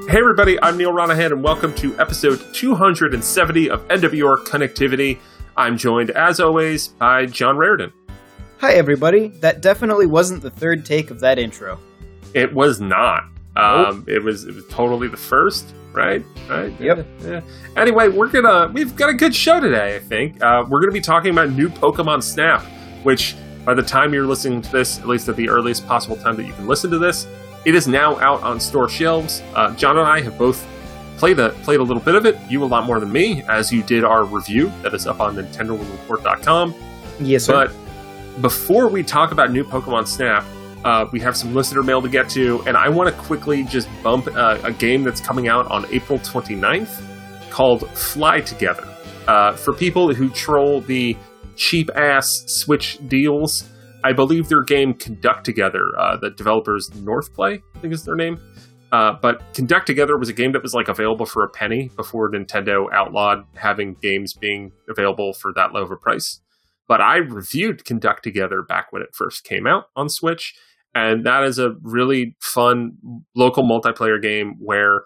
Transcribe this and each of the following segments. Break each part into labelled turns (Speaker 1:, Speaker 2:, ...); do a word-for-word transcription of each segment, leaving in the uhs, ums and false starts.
Speaker 1: Hey everybody, I'm Neil Ronahan, and welcome to episode two hundred seventy of N W R Connectivity. I'm joined, as always, by John Raridan.
Speaker 2: Hi everybody, that definitely wasn't the third take of that intro.
Speaker 1: It was not. Um, nope. It was it was totally the first, right? Right?
Speaker 2: Yep.
Speaker 1: Yeah, yeah. Anyway, we're gonna we've got a good show today, I think. Uh, we're gonna be talking about new Pokemon Snap, which by the time you're listening to this, at least at the earliest possible time that you can listen to this, it is now out on store shelves. Uh, John and I have both played a, played a little bit of it. You a lot more than me, as you did our review that is up on Nintendo World Report dot com.
Speaker 2: Yes, sir.
Speaker 1: But before we talk about new Pokemon Snap, uh, we have some listener mail to get to, and I want to quickly just bump uh, a game that's coming out on April twenty-ninth called Fly Together. Uh, for people who troll the cheap-ass Switch deals, I believe their game Conduct Together, uh, the developers Northplay, I think is their name. Uh, but Conduct Together was a game that was like available for a penny before Nintendo outlawed having games being available for that low of a price. But I reviewed Conduct Together back when it first came out on Switch, and that is a really fun local multiplayer game where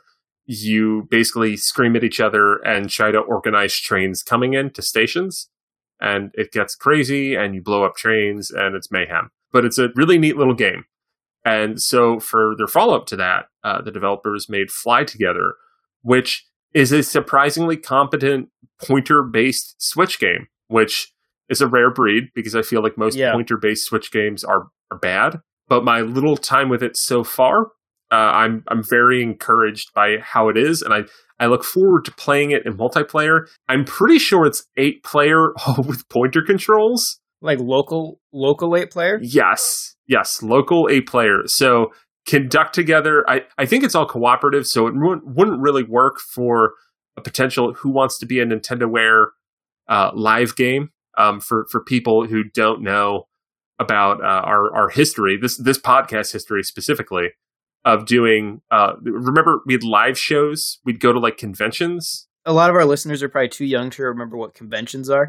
Speaker 1: you basically scream at each other and try to organize trains coming in to stations. And it gets crazy, and you blow up trains, and it's mayhem. But it's a really neat little game. And so for their follow-up to that, uh, the developers made Fly Together, which is a surprisingly competent pointer-based Switch game, which is a rare breed, because I feel like most yeah. pointer-based Switch games are, are bad. But my little time with it so far, uh, I'm I'm very encouraged by how it is, and I I look forward to playing it in multiplayer. I'm pretty sure it's eight player with pointer controls.
Speaker 2: Like local local eight player?
Speaker 1: Yes. Yes, local eight player. So Conduct Together, I, I think it's all cooperative, so it wouldn't, wouldn't really work for a potential Who Wants to Be a NintendoWare uh, live game. Um, for, for people who don't know about uh, our, our history, this this podcast history specifically, of doing, uh, remember we had live shows, we'd go to like conventions.
Speaker 2: A lot of our listeners are probably too young to remember what conventions are,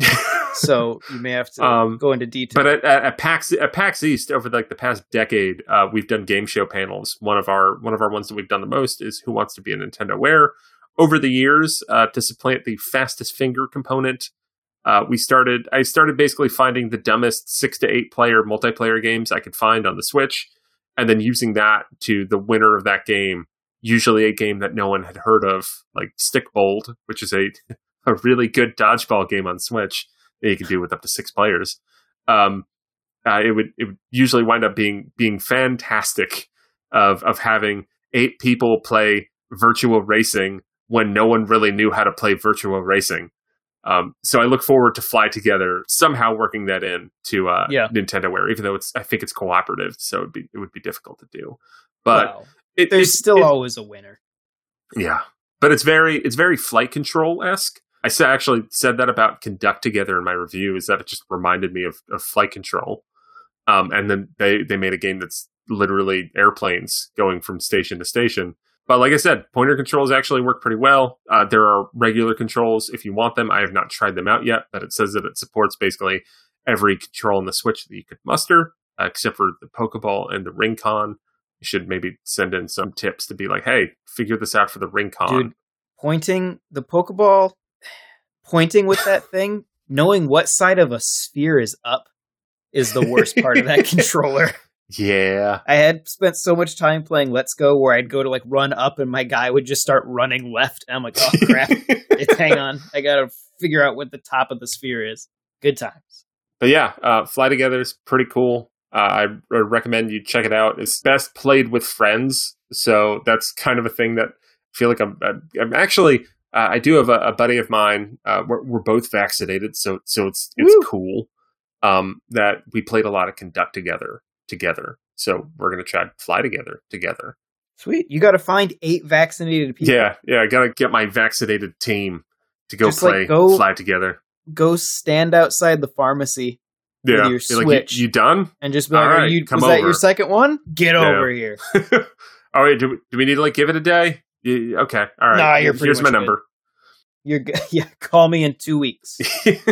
Speaker 2: so you may have to um, go into detail.
Speaker 1: But at, at, at PAX at PAX East over like the past decade, uh, we've done game show panels. One of our one of our ones that we've done the most is Who Wants to Be a NintendoWare. Over the years, uh, to supplant the fastest finger component, uh, we started. I started basically finding the dumbest six to eight player multiplayer games I could find on the Switch, and then using that to the winner of that game. Usually a game that no one had heard of, like Stickbold, which is a a really good dodgeball game on Switch that you can do with up to six players. Um, uh, it would it would usually wind up being being fantastic of of having eight people play virtual racing when no one really knew how to play virtual racing. Um, so I look forward to Fly Together somehow working that in to uh,
Speaker 2: yeah.
Speaker 1: NintendoWare, even though it's I think it's cooperative, so it'd be, it would be difficult to do. But
Speaker 2: wow. It, There's it, still it, always a winner.
Speaker 1: Yeah. But it's very it's very Flight Control-esque. I sa- actually said that about Conduct Together in my review, is that it just reminded me of, of Flight Control. Um, and then they, they made a game that's literally airplanes going from station to station. But like I said, pointer controls actually work pretty well. Uh, there are regular controls if you want them. I have not tried them out yet, but it says that it supports basically every control on the Switch that you could muster, uh, except for the Pokeball and the Ring-Con. You should maybe send in some tips to be like, hey, figure this out for the Ring-Con.
Speaker 2: Dude, pointing the Pokeball, pointing with that thing, knowing what side of a sphere is up is the worst part of that controller.
Speaker 1: Yeah.
Speaker 2: I had spent so much time playing Let's Go where I'd go to like run up and my guy would just start running left. And I'm like, oh crap, hang on. I got to figure out what the top of the sphere is. Good times.
Speaker 1: But yeah, uh, Fly Together is pretty cool. Uh, I recommend you check it out. It's best played with friends, so that's kind of a thing that I feel like I'm. I'm actually. Uh, I do have a, a buddy of mine. Uh, we're, we're both vaccinated, so so it's it's Woo! cool. Um, that we played a lot of Conduct Together together. So we're gonna try Fly Together together.
Speaker 2: Sweet, you got to find eight vaccinated people.
Speaker 1: Yeah, yeah. I gotta get my vaccinated team to go
Speaker 2: Just
Speaker 1: play
Speaker 2: like go,
Speaker 1: Fly Together.
Speaker 2: Go stand outside the pharmacy.
Speaker 1: Yeah,
Speaker 2: your Switch,
Speaker 1: like, you, you done?
Speaker 2: And just be like,
Speaker 1: right,
Speaker 2: Are you,
Speaker 1: come
Speaker 2: was
Speaker 1: over.
Speaker 2: that your second one? Get
Speaker 1: yeah.
Speaker 2: over here.
Speaker 1: All right, do we, do we need to like give it a day? Yeah, okay, all right.
Speaker 2: Nah, you're pretty
Speaker 1: Here's my
Speaker 2: much
Speaker 1: number.
Speaker 2: Good. You're good. Yeah, call me in two weeks.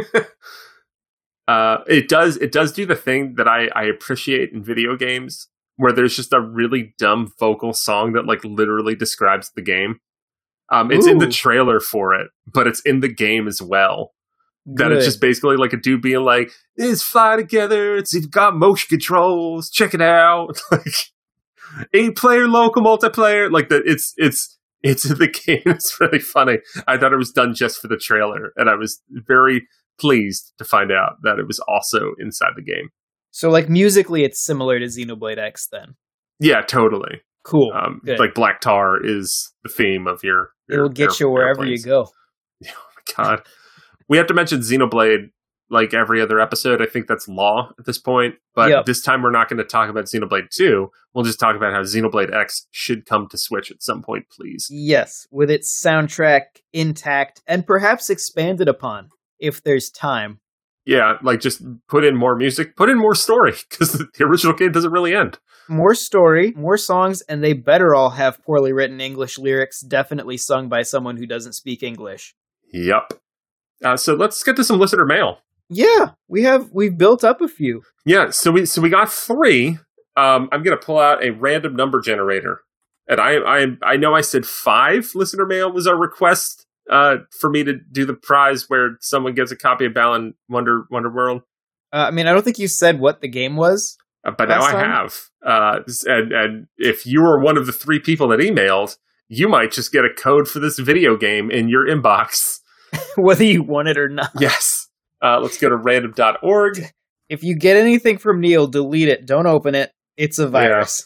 Speaker 1: uh, it does it does do the thing that I, I appreciate in video games, where there's just a really dumb vocal song that like literally describes the game. Um, it's Ooh. in the trailer for it, but it's in the game as well. Good. That it's just basically like a dude being like, "Let's fly together. It's you've got motion controls. Check it out." Like eight player local multiplayer. Like that. It's it's it's in the game. It's really funny. I thought it was done just for the trailer, and I was very pleased to find out that it was also inside the game.
Speaker 2: So, like musically, it's similar to Xenoblade X, then.
Speaker 1: Yeah, totally.
Speaker 2: Cool.
Speaker 1: Um, like Black Tar is the theme of your. your
Speaker 2: It'll get air, you wherever airplanes. you go.
Speaker 1: Oh my god. We have to mention Xenoblade like every other episode. I think that's law at this point. But yep. this time we're not going to talk about Xenoblade two. We'll just talk about how Xenoblade X should come to Switch at some point, please.
Speaker 2: Yes, with its soundtrack intact and perhaps expanded upon if there's time.
Speaker 1: Yeah, like just put in more music, put in more story, because the original game doesn't really end.
Speaker 2: More story, more songs, and they better all have poorly written English lyrics, definitely sung by someone who doesn't speak English.
Speaker 1: Yep. Uh, so let's get to some listener mail.
Speaker 2: Yeah, we have we've built up a few.
Speaker 1: Yeah, so we so we got three. Um, I'm gonna pull out a random number generator, and I I I know I said five listener mail was our request uh, for me to do the prize where someone gets a copy of Balan Wonder Wonder World.
Speaker 2: Uh, I mean, I don't think you said what the game was,
Speaker 1: uh, but now I time. have. Uh, and and if you were one of the three people that emailed, you might just get a code for this video game in your inbox.
Speaker 2: Whether you want it or not.
Speaker 1: Yes. Uh, let's go to random dot org.
Speaker 2: If you get anything from Neil, delete it. Don't open it. It's a virus.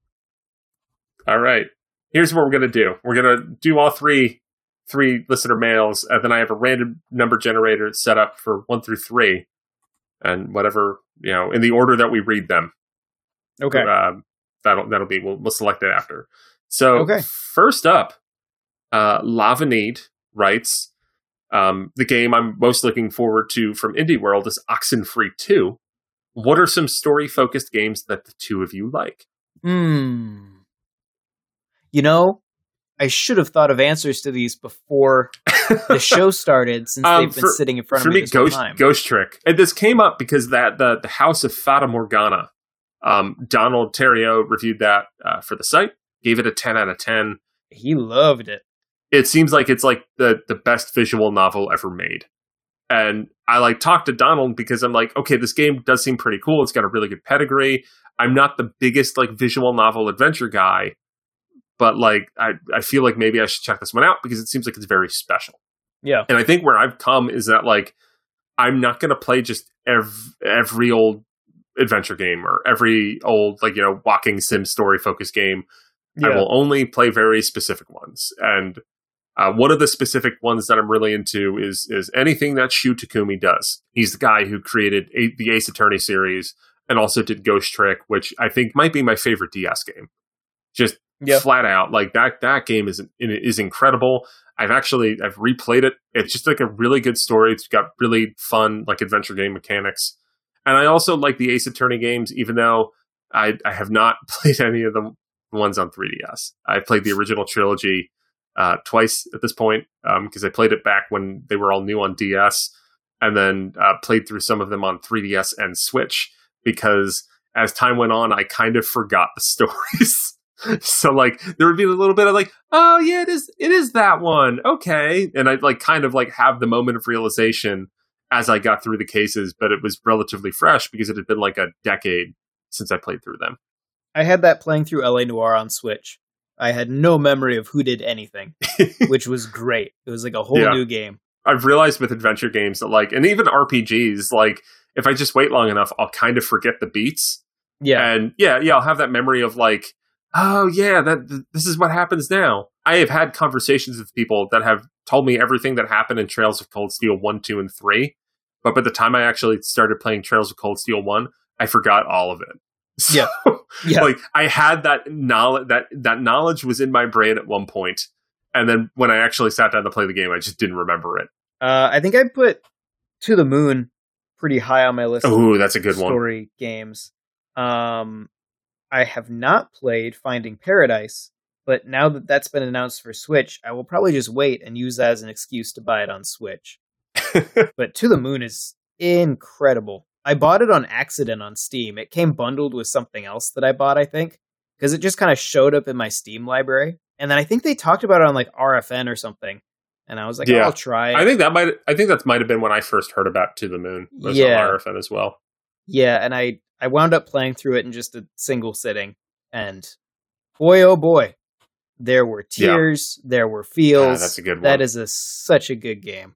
Speaker 1: Yeah. All right. Here's what we're going to do. We're going to do all three three listener mails, and then I have a random number generator set up for one through three, and whatever, you know, in the order that we read them.
Speaker 2: Okay.
Speaker 1: Uh, that'll that'll be, we'll, we'll select it after. So,
Speaker 2: okay.
Speaker 1: First up, uh, Lavanede writes, Um, the game I'm most looking forward to from Indie World is Oxenfree two. What are some story-focused games that the two of you like?
Speaker 2: Hmm. You know, I should have thought of answers to these before the show started, since um, they've been for, sitting in front of me, me this
Speaker 1: Ghost,
Speaker 2: time.
Speaker 1: Ghost Trick. And this came up because that the, the House of Fata Morgana. Um, Donald Terrio reviewed that uh, for the site, gave it a ten out of ten.
Speaker 2: He loved it.
Speaker 1: It seems like it's like the, the best visual novel ever made. And I like talked to Donald because I'm like, okay, this game does seem pretty cool. It's got a really good pedigree. I'm not the biggest like visual novel adventure guy, but like I, I feel like maybe I should check this one out because it seems like it's very special.
Speaker 2: Yeah.
Speaker 1: And I think where I've come is that like I'm not going to play just every, every old adventure game or every old like, you know, walking sim story focused game. Yeah. I will only play very specific ones. And Uh, one of the specific ones that I'm really into is is anything that Shu Takumi does. He's the guy who created a, the Ace Attorney series and also did Ghost Trick, which I think might be my favorite D S game. Just yep. flat out, like that that game is is incredible. I've actually I've replayed it. It's just like a really good story. It's got really fun like adventure game mechanics, and I also like the Ace Attorney games, even though I I have not played any of the ones on three D S. I played the original trilogy. Uh, twice at this point, because um, I played it back when they were all new on D S, and then uh, played through some of them on three D S and Switch, because as time went on, I kind of forgot the stories. So, like, there would be a little bit of like, oh, yeah, it is it is that one. Okay. And I'd, like, kind of, like, have the moment of realization as I got through the cases, but it was relatively fresh because it had been, like, a decade since I played through them.
Speaker 2: I had that playing through L A Noire on Switch. I had no memory of who did anything, which was great. It was like a whole yeah. new game.
Speaker 1: I've realized with adventure games that like, and even R P Gs, like if I just wait long enough, I'll kind of forget the beats.
Speaker 2: Yeah.
Speaker 1: And yeah, yeah, I'll have that memory of like, oh yeah, that th- this is what happens now. I have had conversations with people that have told me everything that happened in Trails of Cold Steel one, two, and three. But by the time I actually started playing Trails of Cold Steel one, I forgot all of it. So,
Speaker 2: yeah. yeah.
Speaker 1: Like I had that knowledge, that, that knowledge was in my brain at one point. And then when I actually sat down to play the game, I just didn't remember it.
Speaker 2: Uh, I think I put To the Moon pretty high on my list.
Speaker 1: Oh, that's a good
Speaker 2: story
Speaker 1: one.
Speaker 2: Story games. Um, I have not played Finding Paradise, but now that that's been announced for Switch, I will probably just wait and use that as an excuse to buy it on Switch. But To the Moon is incredible. I bought it on accident on Steam. It came bundled with something else that I bought, I think, because it just kind of showed up in my Steam library. And then I think they talked about it on like R F N or something. And I was like, yeah. oh, I'll try it.
Speaker 1: I think that might I think that might have been when I first heard about To the Moon. It was
Speaker 2: yeah.
Speaker 1: on R F N as well.
Speaker 2: Yeah, and I, I wound up playing through it in just a single sitting. And boy, oh boy, there were tears, yeah. there were feels.
Speaker 1: Ah, that's a good one.
Speaker 2: That is a, such a good game.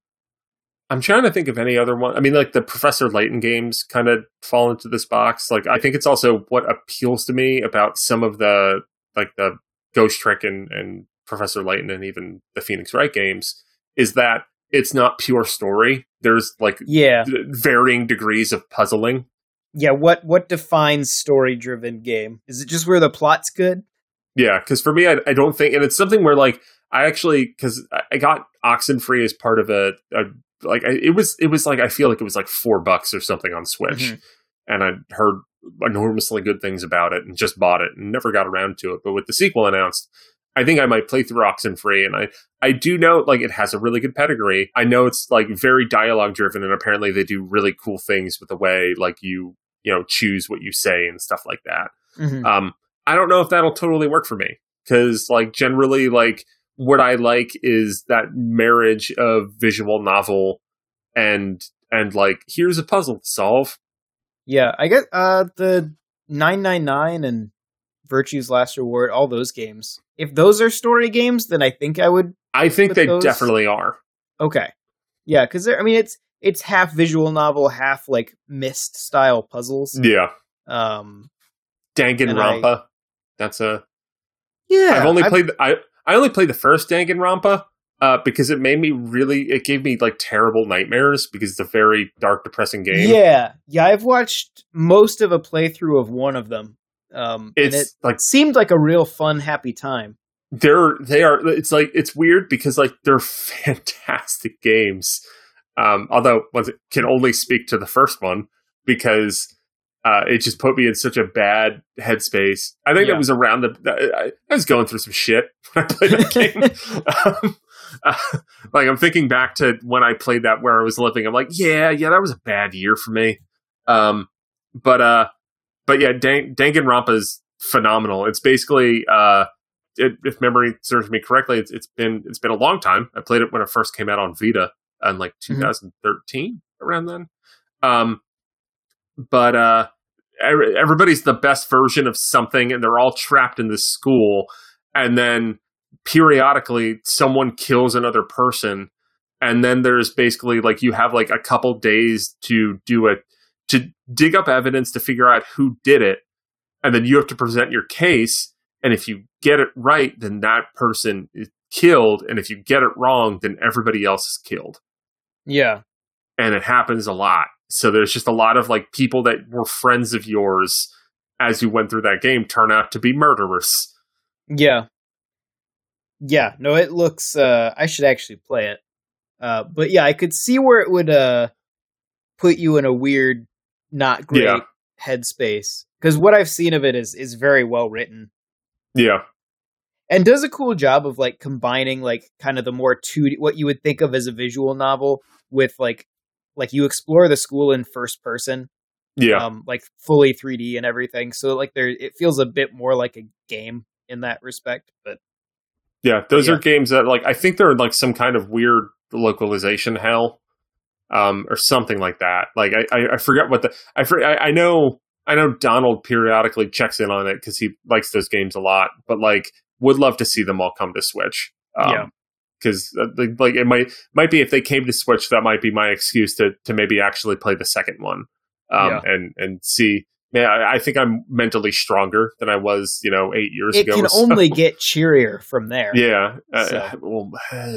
Speaker 1: I'm trying to think of any other one. I mean, like the Professor Layton games kind of fall into this box. Like, I think it's also what appeals to me about some of the, like the Ghost Trick and, and Professor Layton and even the Phoenix Wright games is that it's not pure story. There's like
Speaker 2: yeah.
Speaker 1: d- varying degrees of puzzling.
Speaker 2: Yeah. What, what defines story driven game? Is it just where the plot's good?
Speaker 1: Yeah. Cause for me, I, I don't think, and it's something where like, I actually, cause I got Oxenfree as part of a, a Like I, it was, it was like I feel like it was like four bucks or something on Switch, mm-hmm. and I heard enormously good things about it and just bought it and never got around to it. But with the sequel announced, I think I might play through Oxenfree, and I, I do know like it has a really good pedigree. I know it's like very dialogue driven, and apparently they do really cool things with the way like you you know choose what you say and stuff like that.
Speaker 2: Mm-hmm.
Speaker 1: Um, I don't know if that'll totally work for me because like generally like. What I like is that marriage of visual novel and and like here's a puzzle to solve.
Speaker 2: Yeah, I get uh the nine nine nine and Virtue's Last Reward, all those games. If those are story games, then I think I would.
Speaker 1: I think they
Speaker 2: those...
Speaker 1: definitely are.
Speaker 2: Okay, yeah, because I mean it's it's half visual novel, half like Myst style puzzles.
Speaker 1: Yeah.
Speaker 2: Um,
Speaker 1: Danganronpa. I... That's a.
Speaker 2: Yeah,
Speaker 1: I've only
Speaker 2: I've...
Speaker 1: played. I. I only played the first Danganronpa uh, because it made me really, it gave me like terrible nightmares because it's a very dark, depressing game.
Speaker 2: Yeah. Yeah. I've watched most of a playthrough of one of them. Um,
Speaker 1: it's
Speaker 2: and it
Speaker 1: like,
Speaker 2: seemed like a real fun, happy time.
Speaker 1: They're, they are, it's like, it's weird because like they're fantastic games. Um, although once it can only speak to the first one because Uh, it just put me in such a bad headspace. I think
Speaker 2: yeah.
Speaker 1: that was around the. I, I was going through some shit when I played that game. um, uh, like I'm thinking back to when I played that where I was living. I'm like, yeah, yeah, that was a bad year for me. Um, but uh, but yeah, Dan- Danganronpa is phenomenal. It's basically, uh, it, if memory serves me correctly, it's, it's been it's been a long time. I played it when it first came out on Vita in like twenty thirteen, mm-hmm. around then. Um. But uh, everybody's the best version of something, and they're all trapped in this school. And then periodically, someone kills another person, and then there's basically like you have like a couple days to do it to dig up evidence to figure out who did it, and then you have to present your case. And if you get it right, then that person is killed, and if you get it wrong, then everybody else is killed.
Speaker 2: Yeah,
Speaker 1: and it happens a lot. So there's just a lot of like people that were friends of yours as you went through that game turn out to be murderers.
Speaker 2: Yeah. Yeah. No, it looks, uh, I should actually play it. Uh, but yeah, I could see where it would, uh, put you in a weird, not great
Speaker 1: yeah.
Speaker 2: headspace. Cause what I've seen of it is, is very well written.
Speaker 1: Yeah.
Speaker 2: And does a cool job of like combining like kind of the more two D, what you would think of as a visual novel with like, like you explore the school in first person,
Speaker 1: yeah,
Speaker 2: um, like fully three D and everything. So like there, it feels a bit more like a game in that respect. But
Speaker 1: yeah, those
Speaker 2: yeah.
Speaker 1: are games that like I think they're in like some kind of weird localization hell, um, or something like that. Like I, I, I forget what the I, for, I I know I know Donald periodically checks in on it because he likes those games a lot. But like would love to see them all come to Switch. Um,
Speaker 2: yeah.
Speaker 1: Because uh, like it might might be if they came to Switch, that might be my excuse to to maybe actually play the second one, um,
Speaker 2: yeah.
Speaker 1: and and see. Man, I, I think I'm mentally stronger than I was, you know, eight years
Speaker 2: it
Speaker 1: ago.
Speaker 2: It can
Speaker 1: or so.
Speaker 2: only get cheerier from there.
Speaker 1: Yeah,
Speaker 2: so.
Speaker 1: uh, well,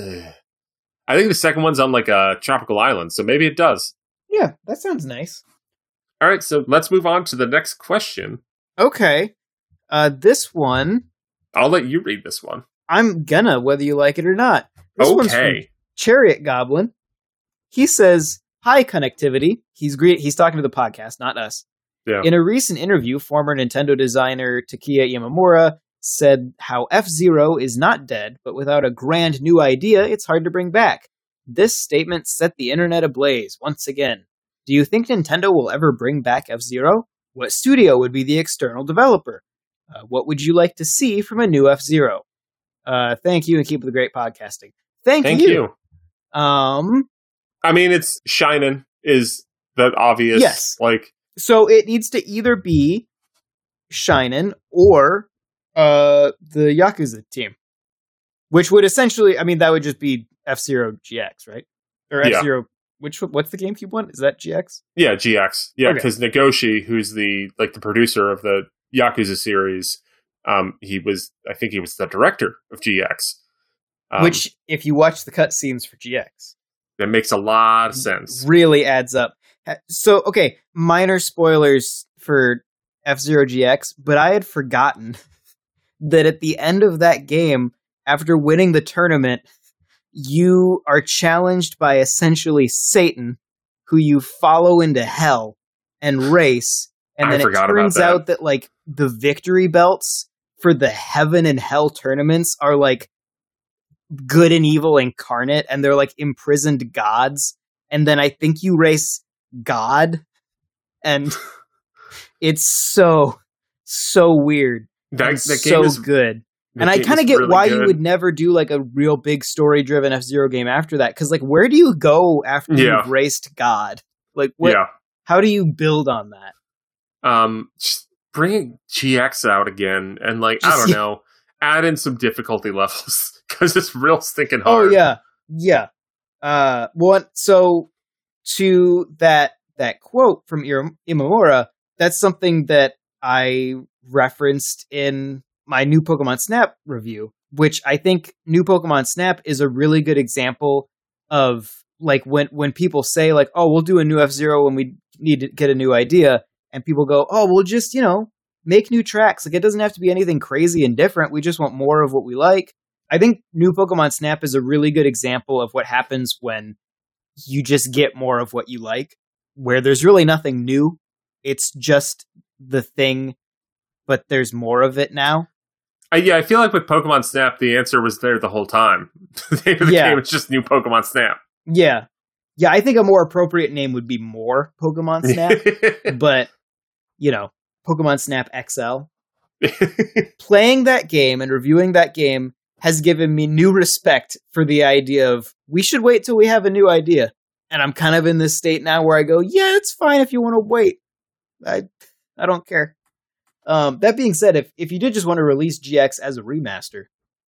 Speaker 1: I think the second one's on like a tropical island, so maybe it does.
Speaker 2: Yeah, that sounds nice.
Speaker 1: All right, so let's move on to the next question.
Speaker 2: Okay, uh, this one.
Speaker 1: I'll let you read this one.
Speaker 2: I'm gonna, whether you like it or not. This
Speaker 1: okay.
Speaker 2: one's from Chariot Goblin. He says, "Hi, Connectivity." He's great. He's talking to the podcast, not us.
Speaker 1: Yeah.
Speaker 2: In a recent interview, former Nintendo designer Takeya Imamura said how F-Zero is not dead, but without a grand new idea, it's hard to bring back. This statement set the internet ablaze once again. Do you think Nintendo will ever bring back F-Zero? What studio would be the external developer? Uh, what would you like to see from a new F-Zero? Uh, thank you, and keep up the great podcasting. Thank,
Speaker 1: thank
Speaker 2: you.
Speaker 1: you.
Speaker 2: Um,
Speaker 1: I mean, it's Shinen is the obvious.
Speaker 2: Yes.
Speaker 1: Like,
Speaker 2: so it needs to either be Shinen or uh, the Yakuza team, which would essentially, I mean, that would just be F-Zero G X, right? Or F-Zero. Yeah. Which what's the GameCube one? Is that G X?
Speaker 1: Yeah, G X. Yeah, because okay. Nagoshi, who's the like the producer of the Yakuza series, um, he was I think he was the director of G X. Um,
Speaker 2: Which, if you watch the cutscenes for G X,
Speaker 1: that makes a lot of sense.
Speaker 2: Really adds up. So, okay, minor spoilers for F-Zero G X, but I had forgotten that at the end of that game, after winning the tournament, you are challenged by essentially Satan, who you follow into hell and race. And then it turns
Speaker 1: that.
Speaker 2: out that, like, the victory belts for the heaven and hell tournaments are, like, good and evil incarnate, and they're, like, imprisoned gods. And then I think you race God, and it's so, so weird.
Speaker 1: That, that
Speaker 2: so
Speaker 1: game is
Speaker 2: good. And I kind of get
Speaker 1: really
Speaker 2: why
Speaker 1: good.
Speaker 2: You would never do, like, a real big story-driven F-Zero game after that. Because, like, where do you go after
Speaker 1: yeah.
Speaker 2: you've raced God? Like, what?
Speaker 1: Yeah.
Speaker 2: How do you build on that?
Speaker 1: Um, just bring G X out again, and, like, just, I don't yeah. know, add in some difficulty levels, because it's real stinking hard.
Speaker 2: Oh, yeah. Yeah. Uh, well, so, to that that quote from Imamura, that's something that I referenced in my new Pokemon Snap review, which I think new Pokemon Snap is a really good example of, like, when, when people say, like, oh, we'll do a new F-Zero when we need to get a new idea, and people go, oh, we'll just, you know, make new tracks. Like, it doesn't have to be anything crazy and different. We just want more of what we like. I think new Pokemon Snap is a really good example of what happens when you just get more of what you like, where there's really nothing new. It's just the thing, but there's more of it now.
Speaker 1: Uh, yeah, I feel like with Pokemon Snap, the answer was there the whole time. The name of the
Speaker 2: yeah.
Speaker 1: game was just new Pokemon Snap.
Speaker 2: Yeah. Yeah, I think a more appropriate name would be more Pokemon Snap. But, you know, Pokemon Snap X L. Playing that game and reviewing that game has given me new respect for the idea of, we should wait till we have a new idea. And I'm kind of in this state now where I go, yeah, it's fine if you want to wait. I I don't care. Um, that being said, if, if you did just want to release G X as a remaster,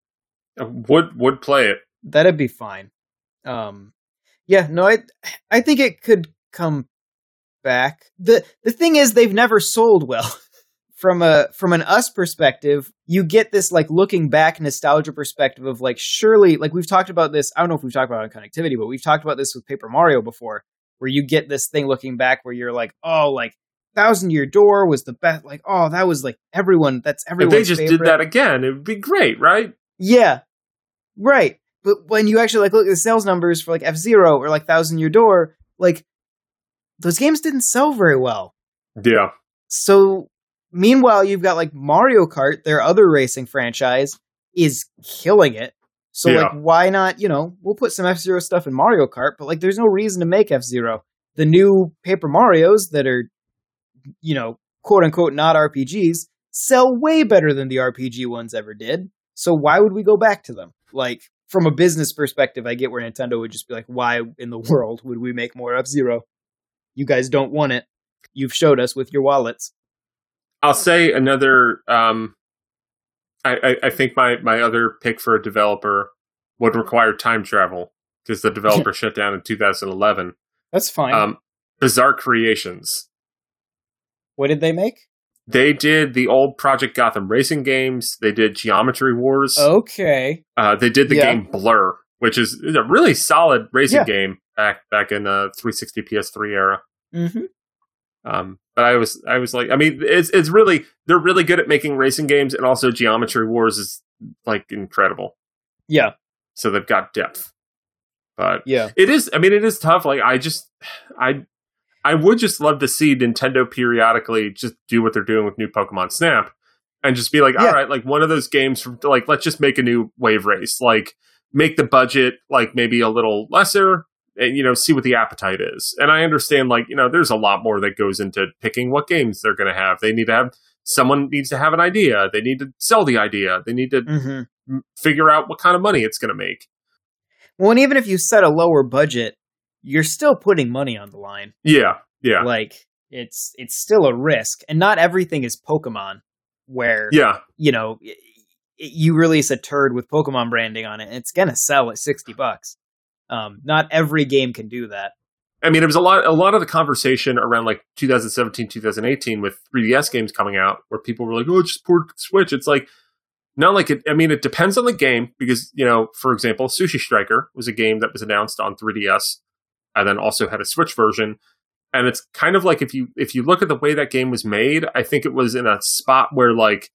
Speaker 1: would would play it.
Speaker 2: That'd be fine. Um, yeah, no, I I think it could come back. the The thing is, they've never sold well. From a from an us perspective, you get this, like, looking back nostalgia perspective of, like, surely, like, we've talked about this. I don't know if we've talked about it on Connectivity, but we've talked about this with Paper Mario before, where you get this thing looking back where you're like, oh, like, Thousand Year Door was the best. Like, oh, that was, like, everyone. That's everyone's
Speaker 1: If they just
Speaker 2: favorite.
Speaker 1: did that again, it would be great, right?
Speaker 2: Yeah, right. But when you actually, like, look at the sales numbers for, like, F-Zero or, like, Thousand Year Door, like, those games didn't sell very well.
Speaker 1: Yeah.
Speaker 2: So, meanwhile, you've got, like, Mario Kart, their other racing franchise, is killing it. So, yeah. like, why not, you know, we'll put some F-Zero stuff in Mario Kart, but, like, there's no reason to make F-Zero. The new Paper Marios that are, you know, quote-unquote not R P Gs, sell way better than the R P G ones ever did. So why would we go back to them? Like, from a business perspective, I get where Nintendo would just be like, why in the world would we make more F-Zero? You guys don't want it. You've showed us with your wallets.
Speaker 1: I'll say another, um, I, I, I think my, my other pick for a developer would require time travel, because the developer shut down in two thousand eleven.
Speaker 2: That's fine.
Speaker 1: Um, Bizarre Creations.
Speaker 2: What did they make?
Speaker 1: They did the old Project Gotham racing games. They did Geometry Wars.
Speaker 2: Okay.
Speaker 1: Uh, they did the
Speaker 2: yeah.
Speaker 1: game Blur, which is a really solid racing
Speaker 2: yeah.
Speaker 1: game back back in the three sixty P S three era.
Speaker 2: Mm-hmm.
Speaker 1: Um, but I was I was like, I mean, it's it's really they're really good at making racing games, and also Geometry Wars is, like, incredible.
Speaker 2: Yeah.
Speaker 1: So they've got depth. But
Speaker 2: yeah,
Speaker 1: it is. I mean, it is tough. Like, I just I. I would just love to see Nintendo periodically just do what they're doing with new Pokemon Snap and just be like, all
Speaker 2: yeah.
Speaker 1: right, like, one of those games from, like, let's just make a new wave race, like, make the budget, like, maybe a little lesser, and, you know, see what the appetite is. And I understand, like, you know, there's a lot more that goes into picking what games they're going to have. They need to have, someone needs to have an idea. They need to sell the idea. They need to mm-hmm. figure out what kind of money it's going to make.
Speaker 2: Well, and even if you set a lower budget, you're still putting money on the line.
Speaker 1: Yeah, yeah.
Speaker 2: Like, it's it's still a risk. And not everything is Pokemon, where,
Speaker 1: yeah.
Speaker 2: you know, it, it, you release a turd with Pokemon branding on it, and it's going to sell at sixty bucks. Um, not every game can do that.
Speaker 1: I mean, it was a lot, a lot of the conversation around like twenty seventeen, twenty eighteen with three D S games coming out, where people were like, "Oh, just port to the Switch." It's like, not like it. I mean, it depends on the game because, you know, for example, Sushi Striker was a game that was announced on three D S and then also had a Switch version. And it's kind of like if you if you look at the way that game was made, I think it was in a spot where like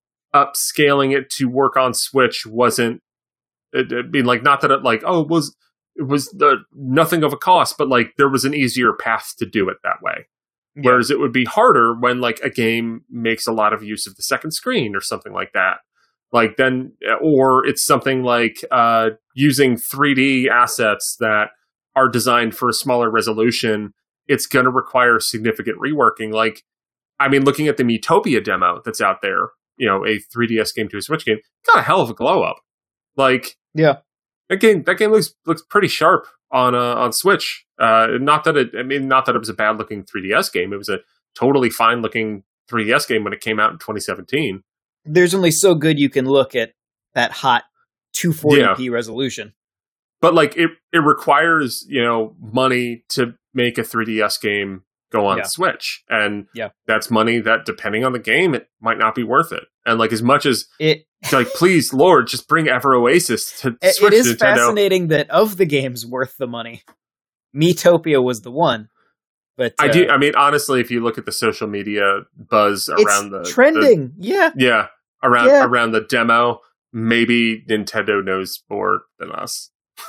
Speaker 1: upscaling it to work on Switch wasn't. It, I mean, like not that it like oh it was. It was the, nothing of a cost, but like there was an easier path to do it that way. Yeah. Whereas it would be harder when like a game makes a lot of use of the second screen or something like that. Like then, or it's something like uh, using three D assets that are designed for a smaller resolution. It's going to require significant reworking. Like, I mean, looking at the Miitopia demo that's out there, you know, a three D S game to a Switch game, got a hell of a glow up. Like,
Speaker 2: yeah.
Speaker 1: That game, that game looks looks pretty sharp on uh, on Switch. Uh, not that it, I mean, not that it was a bad looking three D S game. It was a totally fine looking three D S game when it came out in twenty seventeen.
Speaker 2: There's only so good you can look at that hot two forty p yeah. resolution.
Speaker 1: But like it, it requires, you know, money to make a three D S game go on yeah. Switch, and
Speaker 2: yeah.
Speaker 1: that's money that, depending on the game, it might not be worth it. And like as much as
Speaker 2: it.
Speaker 1: Like, please, Lord, just bring Ever Oasis to
Speaker 2: it,
Speaker 1: Switch.
Speaker 2: It is
Speaker 1: to Nintendo.
Speaker 2: Fascinating that of the games worth the money, Miitopia was the one. But uh,
Speaker 1: I do. I mean, honestly, if you look at the social media buzz around the
Speaker 2: trending,
Speaker 1: the,
Speaker 2: yeah,
Speaker 1: yeah, around
Speaker 2: yeah.
Speaker 1: around the demo, maybe Nintendo knows more than us.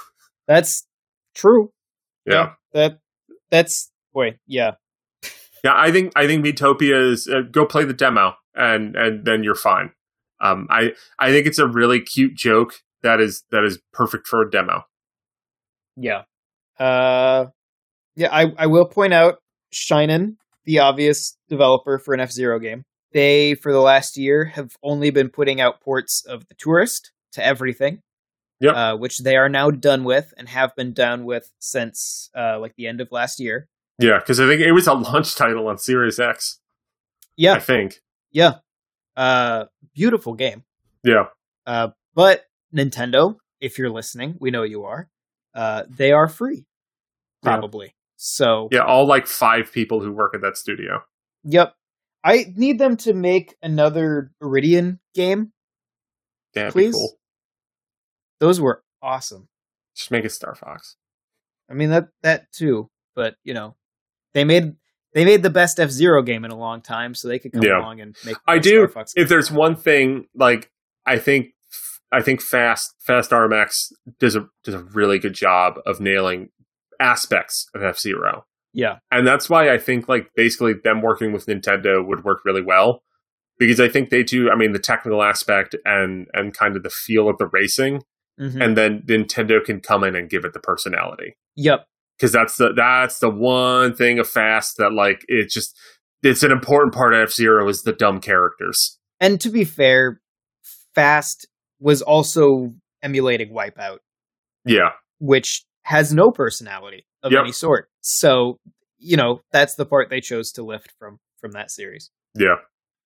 Speaker 2: That's true.
Speaker 1: Yeah, yeah
Speaker 2: that that's boy, yeah,
Speaker 1: yeah. I think I think Miitopia is uh, go play the demo, and and then you're fine. Um, I, I think it's a really cute joke that is that is perfect for a demo.
Speaker 2: Yeah. Uh, yeah, I, I will point out Shinen, the obvious developer for an F-Zero game. They, for the last year, have only been putting out ports of The Tourist to everything.
Speaker 1: Yep.
Speaker 2: Uh, which they are now done with and have been done with since uh, like the end of last year.
Speaker 1: Yeah, because I think it was a launch title on Series X.
Speaker 2: Yeah.
Speaker 1: I think.
Speaker 2: Yeah. Uh, beautiful game.
Speaker 1: Yeah.
Speaker 2: Uh, but Nintendo, if you're listening, we know you are. Uh, they are free, probably. Yeah. So
Speaker 1: yeah, all like five people who work at that studio.
Speaker 2: Yep. I need them to make another Iridian game.
Speaker 1: That'd
Speaker 2: please.
Speaker 1: Be cool.
Speaker 2: Those were awesome.
Speaker 1: Just make it Star Fox.
Speaker 2: I mean that that too, but you know, they made. They made the best F-Zero game in a long time, so they could come yeah. along and make.
Speaker 1: I do. If there's one thing, like I think, I think Fast Fast R M X does a does a really good job of nailing aspects of F-Zero.
Speaker 2: Yeah,
Speaker 1: and that's why I think like basically them working with Nintendo would work really well, because I think they do. I mean, the technical aspect and and kind of the feel of the racing, mm-hmm. and then Nintendo can come in and give it the personality.
Speaker 2: Yep.
Speaker 1: Because that's the that's the one thing of Fast that like it just it's an important part of F-Zero is the dumb characters.
Speaker 2: And to be fair, Fast was also emulating Wipeout.
Speaker 1: Yeah,
Speaker 2: which has no personality of
Speaker 1: yep.
Speaker 2: any sort. So you know that's the part they chose to lift from from that series.
Speaker 1: Yeah.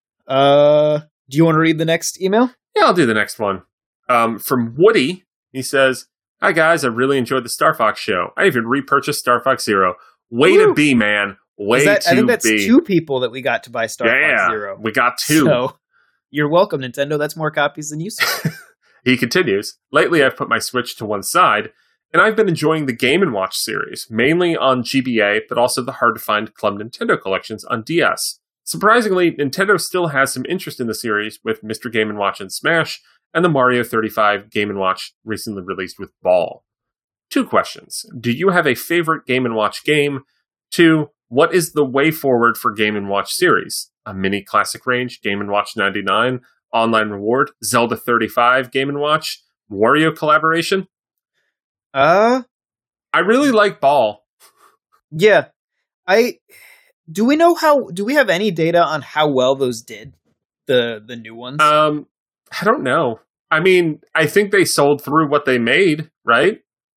Speaker 2: Uh, do you want to read the next email?
Speaker 1: Yeah, I'll do the next one. Um, from Woody, he says. Hi guys, I really enjoyed the Star Fox show. I even repurchased Star Fox Zero. Way Woo! to be, man. Way
Speaker 2: that,
Speaker 1: to
Speaker 2: I think that's
Speaker 1: be.
Speaker 2: two people that we got to buy Star
Speaker 1: yeah,
Speaker 2: Fox Zero.
Speaker 1: We got two.
Speaker 2: So you're welcome, Nintendo. That's more copies than you sold.
Speaker 1: He continues. Lately, I've put my Switch to one side, and I've been enjoying the Game and Watch series, mainly on G B A, but also the hard-to-find Club Nintendo collections on D S. Surprisingly, Nintendo still has some interest in the series with Mister Game and Watch and Smash, and the Mario thirty-five Game and Watch recently released with Ball. Two questions. Do you have a favorite Game and Watch game? Two, what is the way forward for Game and Watch series? A mini classic range, Game and Watch ninety-nine, online reward, Zelda thirty-five, Game and Watch, Wario collaboration?
Speaker 2: Uh,
Speaker 1: I really like Ball.
Speaker 2: Yeah. I do we know how do we have any data on how well those did? The the new ones?
Speaker 1: Um I don't know. I mean, I think they sold through what they made, right?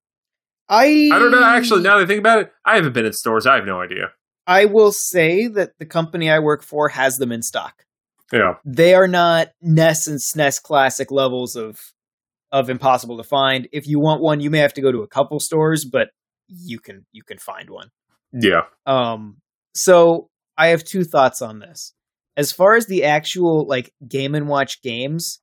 Speaker 2: I
Speaker 1: I don't know. Actually, now that I think about it, I haven't been in stores. I have no idea.
Speaker 2: I will say that the company I work for has them in stock.
Speaker 1: Yeah.
Speaker 2: They are not N E S and S N E S classic levels of of impossible to find. If you want one, you may have to go to a couple stores, but you can you can find one.
Speaker 1: Yeah.
Speaker 2: Um so I have two thoughts on this. As far as the actual like Game and Watch games,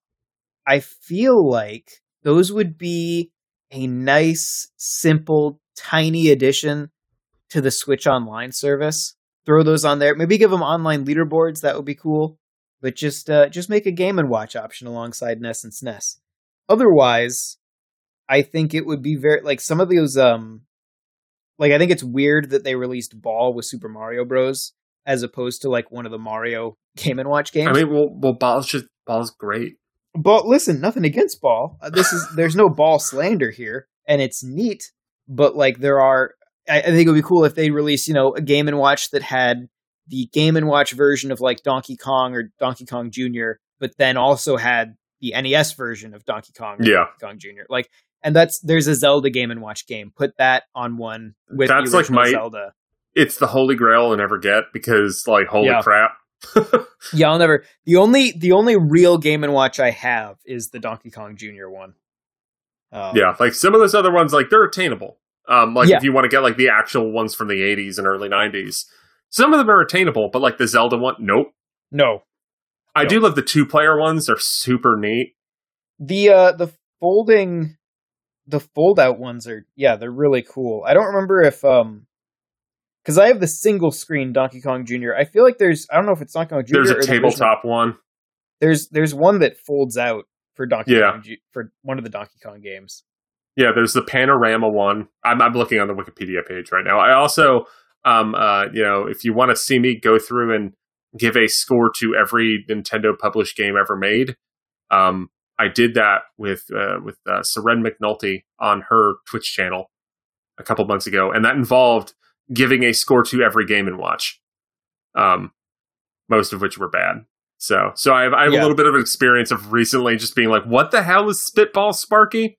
Speaker 2: I feel like those would be a nice, simple, tiny addition to the Switch Online service. Throw those on there. Maybe give them online leaderboards. That would be cool. But just uh, just make a Game and Watch option alongside N E S and S N E S. Otherwise, I think it would be very like some of those. Um, like I think it's weird that they released Ball with Super Mario Bros. As opposed to like one of the Mario Game and Watch games.
Speaker 1: I mean, well, well Ball's just Ball's great.
Speaker 2: But listen, nothing against Ball. Uh, this is there's no Ball slander here, and it's neat. But like there are, I, I think it would be cool if they released, you know, a Game and Watch that had the Game and Watch version of like Donkey Kong or Donkey Kong Junior, but then also had the N E S version of Donkey Kong or
Speaker 1: yeah.
Speaker 2: Donkey Kong Junior Like, and that's there's a Zelda Game and Watch game. Put that on one with
Speaker 1: that's
Speaker 2: the original
Speaker 1: like my,
Speaker 2: Zelda.
Speaker 1: It's the holy grail I'll never get because, like, holy
Speaker 2: yeah.
Speaker 1: crap.
Speaker 2: yeah, I'll never. The only the only real Game and Watch I have is the Donkey Kong Junior one.
Speaker 1: Um, yeah, like some of those other ones, like they're attainable. Um, like
Speaker 2: yeah.
Speaker 1: if you want to get like the actual ones from the eighties and early nineties, some of them are attainable. But like the Zelda one, nope.
Speaker 2: No,
Speaker 1: I
Speaker 2: no.
Speaker 1: do love the two player ones. They're super neat.
Speaker 2: The uh, the folding, the fold out ones are yeah, they're really cool. I don't remember if um. Because I have the single screen Donkey Kong Junior I feel like there's, I don't know if it's Donkey Kong Junior
Speaker 1: There's a tabletop
Speaker 2: the
Speaker 1: one.
Speaker 2: There's there's one that folds out for Donkey
Speaker 1: yeah.
Speaker 2: Kong, for one of the Donkey Kong games.
Speaker 1: Yeah, there's the panorama one. I'm, I'm looking on the Wikipedia page right now. I also, um, uh, you know, if you want to see me go through and give a score to every Nintendo published game ever made, um, I did that with uh, with uh, Seren McNulty on her Twitch channel a couple months ago, and that involved giving a score to every Game and Watch, um, most of which were bad. So, so I have, I have yeah. a little bit of experience of recently just being like, "What the hell is Spitball Sparky?"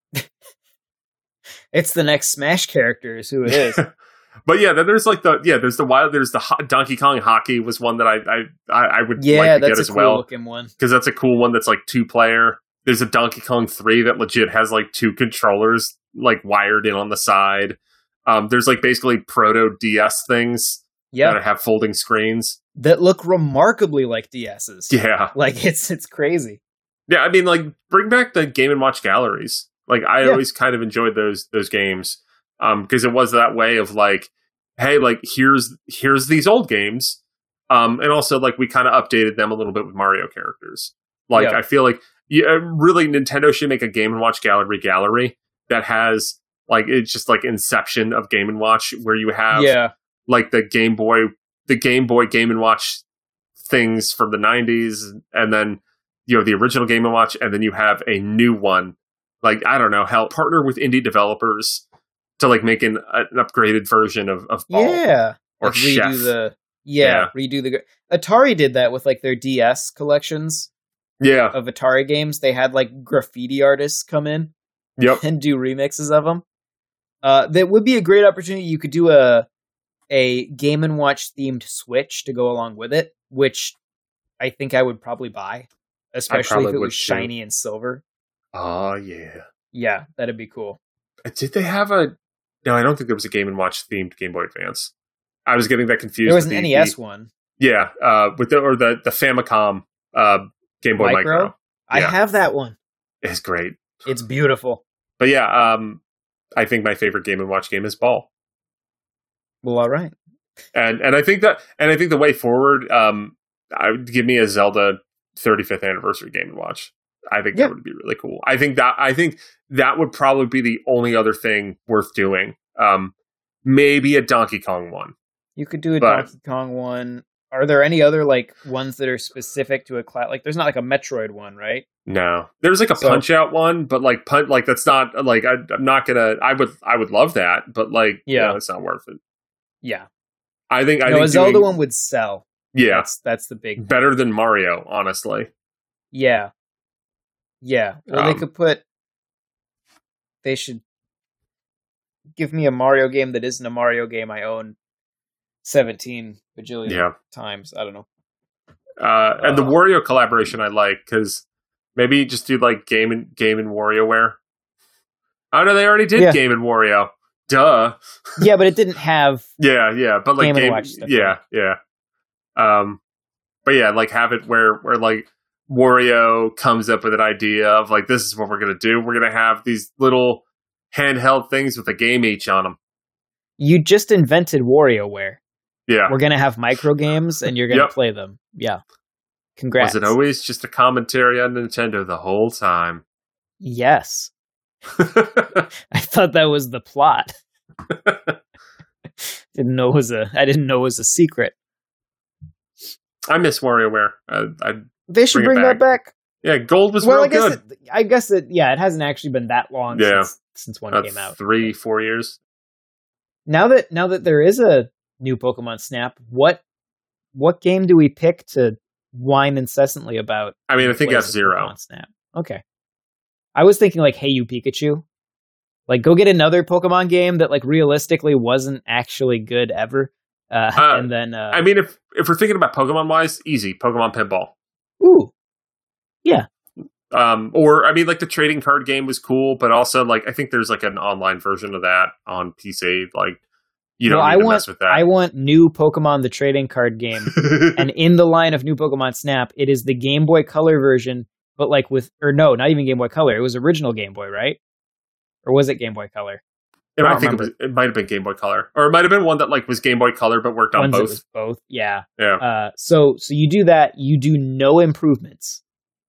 Speaker 2: It's the next Smash character, is who it is.
Speaker 1: But yeah, then there's like the yeah, there's the wild, there's the ho- Donkey Kong Hockey was one that I I I would
Speaker 2: yeah,
Speaker 1: like to
Speaker 2: that's
Speaker 1: get
Speaker 2: a
Speaker 1: as
Speaker 2: cool
Speaker 1: well
Speaker 2: looking one
Speaker 1: because that's a cool one that's like two player. There's a Donkey Kong three that legit has like two controllers like wired in on the side. Um, there's like basically proto D S things
Speaker 2: yeah.
Speaker 1: that have folding screens
Speaker 2: that look remarkably like D S's.
Speaker 1: Yeah,
Speaker 2: like it's it's crazy.
Speaker 1: Yeah, I mean, like bring back the Game and Watch galleries. Like I yeah. always kind of enjoyed those those games um, because it was that way of like, hey, like here's here's these old games, um, and also like we kind of updated them a little bit with Mario characters. Like yeah. I feel like yeah, really Nintendo should make a Game and Watch gallery gallery that has. Like, it's just like Inception of Game and Watch, where you have,
Speaker 2: yeah.
Speaker 1: like, the Game Boy, the Game Boy Game and Watch things from the nineties, and then, you know, the original Game and Watch, and then you have a new one. Like, I don't know, hell, partner with indie developers to, like, make an, an upgraded version of, of Ball.
Speaker 2: Yeah.
Speaker 1: Or
Speaker 2: like
Speaker 1: Chef.
Speaker 2: Redo the, yeah, yeah, redo the... Atari did that with, like, their D S collections.
Speaker 1: Yeah.
Speaker 2: Of Atari games. They had, like, graffiti artists come in.
Speaker 1: Yep.
Speaker 2: And do remixes of them. Uh, that would be a great opportunity. You could do a a Game and Watch themed Switch to go along with it, which I think I would probably buy, especially if it was shiny too. And silver.
Speaker 1: Oh yeah,
Speaker 2: yeah, that'd be cool.
Speaker 1: Did they have a? No, I don't think there was a Game and Watch themed Game Boy Advance. I was getting that confused.
Speaker 2: There was an
Speaker 1: the,
Speaker 2: N E S
Speaker 1: the,
Speaker 2: one.
Speaker 1: Yeah, uh, with the or the the Famicom uh, Game Boy Micro. Micro.
Speaker 2: I yeah. have that one.
Speaker 1: It's great.
Speaker 2: It's beautiful.
Speaker 1: But yeah, um. I think my favorite Game and Watch game is Ball.
Speaker 2: Well, all right.
Speaker 1: And and I think that and I think the way forward, um, I would give me a Zelda thirty-fifth anniversary Game and Watch. I think yeah. that would be really cool. I think that I think that would probably be the only other thing worth doing. Um, maybe a Donkey Kong one.
Speaker 2: You could do a
Speaker 1: but,
Speaker 2: Donkey Kong one. are there any other like ones that are specific to a class? Like, there's not like a Metroid one, right?
Speaker 1: No, there's like a so, Punch Out one, but like punch, like that's not like I, I'm not gonna. I would, I would love that, but like, yeah, you know, it's not worth it.
Speaker 2: Yeah,
Speaker 1: I think. I
Speaker 2: no,
Speaker 1: think
Speaker 2: a Zelda doing, one would sell.
Speaker 1: Yeah,
Speaker 2: that's that's the big
Speaker 1: better thing. Than Mario, honestly.
Speaker 2: Yeah, yeah. Well, um, they could put. They should give me a Mario game that isn't a Mario game I own seventeen bajillion yeah. times. I don't know.
Speaker 1: Uh, and uh, the Wario collaboration I like, because maybe just do like Game and Game and WarioWare. Oh no, they already did yeah. Game and Wario. Duh.
Speaker 2: Yeah, but it didn't have.
Speaker 1: yeah, yeah, but like
Speaker 2: Game,
Speaker 1: game
Speaker 2: and Watch stuff.
Speaker 1: Yeah, yeah. Um, but yeah, like have it where where like Wario comes up with an idea of like, this is what we're gonna do. We're gonna have these little handheld things with a game each on them.
Speaker 2: You just invented WarioWare.
Speaker 1: Yeah.
Speaker 2: We're going to have micro games and you're going to yep. play them. Yeah. Congrats.
Speaker 1: Was it always just a commentary on Nintendo the whole time?
Speaker 2: Yes. I thought that was the plot. didn't know it was a I didn't know it was a secret.
Speaker 1: I miss WarioWare. I, I
Speaker 2: they should bring, bring that back.
Speaker 1: Yeah, Gold was
Speaker 2: well,
Speaker 1: real
Speaker 2: I guess
Speaker 1: good.
Speaker 2: It, I guess it yeah, it hasn't actually been that long yeah. since, since one
Speaker 1: uh,
Speaker 2: came out.
Speaker 1: Three, four years.
Speaker 2: Now that now that there is a new Pokemon Snap, what what game do we pick to whine incessantly about?
Speaker 1: I mean, I think F-Zero.
Speaker 2: Snap. Okay. I was thinking like Hey You Pikachu. Like go get another Pokemon game that like realistically wasn't actually good ever. Uh, uh and then uh,
Speaker 1: I mean if if we're thinking about Pokemon wise, easy, Pokemon Pinball.
Speaker 2: Ooh. Yeah.
Speaker 1: Um or I mean like the trading card game was cool, but also like I think there's like an online version of that on P C. Like You don't
Speaker 2: well,
Speaker 1: need
Speaker 2: I
Speaker 1: to
Speaker 2: want,
Speaker 1: mess with that.
Speaker 2: I want new Pokemon, the trading card game. And in the line of new Pokemon Snap, it is the Game Boy Color version, but like with, or no, not even Game Boy Color. It was original Game Boy, right? Or was it Game Boy Color?
Speaker 1: It, I, I think it, was, it might have been Game Boy Color. Or it might have been one that like was Game Boy Color, but worked on
Speaker 2: Ones
Speaker 1: both.
Speaker 2: It was both, yeah.
Speaker 1: Yeah.
Speaker 2: Uh, so, so you do that, you do no improvements.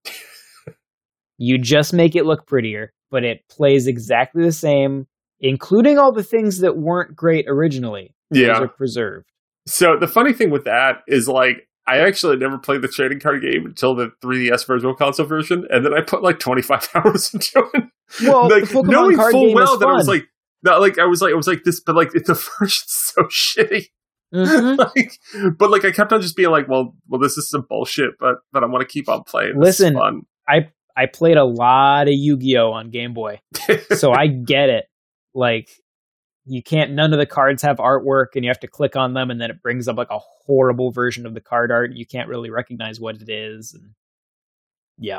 Speaker 2: You just make it look prettier, but it plays exactly the same, including all the things that weren't great originally.
Speaker 1: Yeah.
Speaker 2: Those are preserved.
Speaker 1: So the funny thing with that is like, I actually never played the trading card game until the three D S Virtual Console version, and then I put like twenty-five hours into it.
Speaker 2: Well,
Speaker 1: like,
Speaker 2: the Pokemon
Speaker 1: knowing
Speaker 2: card
Speaker 1: full
Speaker 2: game
Speaker 1: well
Speaker 2: is
Speaker 1: that
Speaker 2: fun.
Speaker 1: it was like, not like I was like, I was like this, but like the version's so shitty.
Speaker 2: Mm-hmm.
Speaker 1: like, but like I kept on just being like, well, well, this is some bullshit, but but I want to keep on playing. This
Speaker 2: Listen,
Speaker 1: is fun.
Speaker 2: I I played a lot of Yu-Gi-Oh on Game Boy, so I get it. Like, you can't. None of the cards have artwork, and you have to click on them, and then it brings up like a horrible version of the card art. You can't really recognize what it is, and yeah.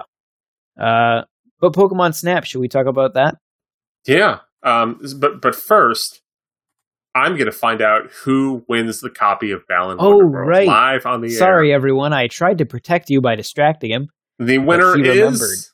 Speaker 2: Uh, but Pokemon Snap, should we talk about that?
Speaker 1: Yeah. Um. But but first, I'm going to find out who wins the copy of Balan
Speaker 2: Oh,
Speaker 1: Wonderworld
Speaker 2: right.
Speaker 1: live on the air.
Speaker 2: Sorry, everyone. I tried to protect you by distracting him.
Speaker 1: The winner is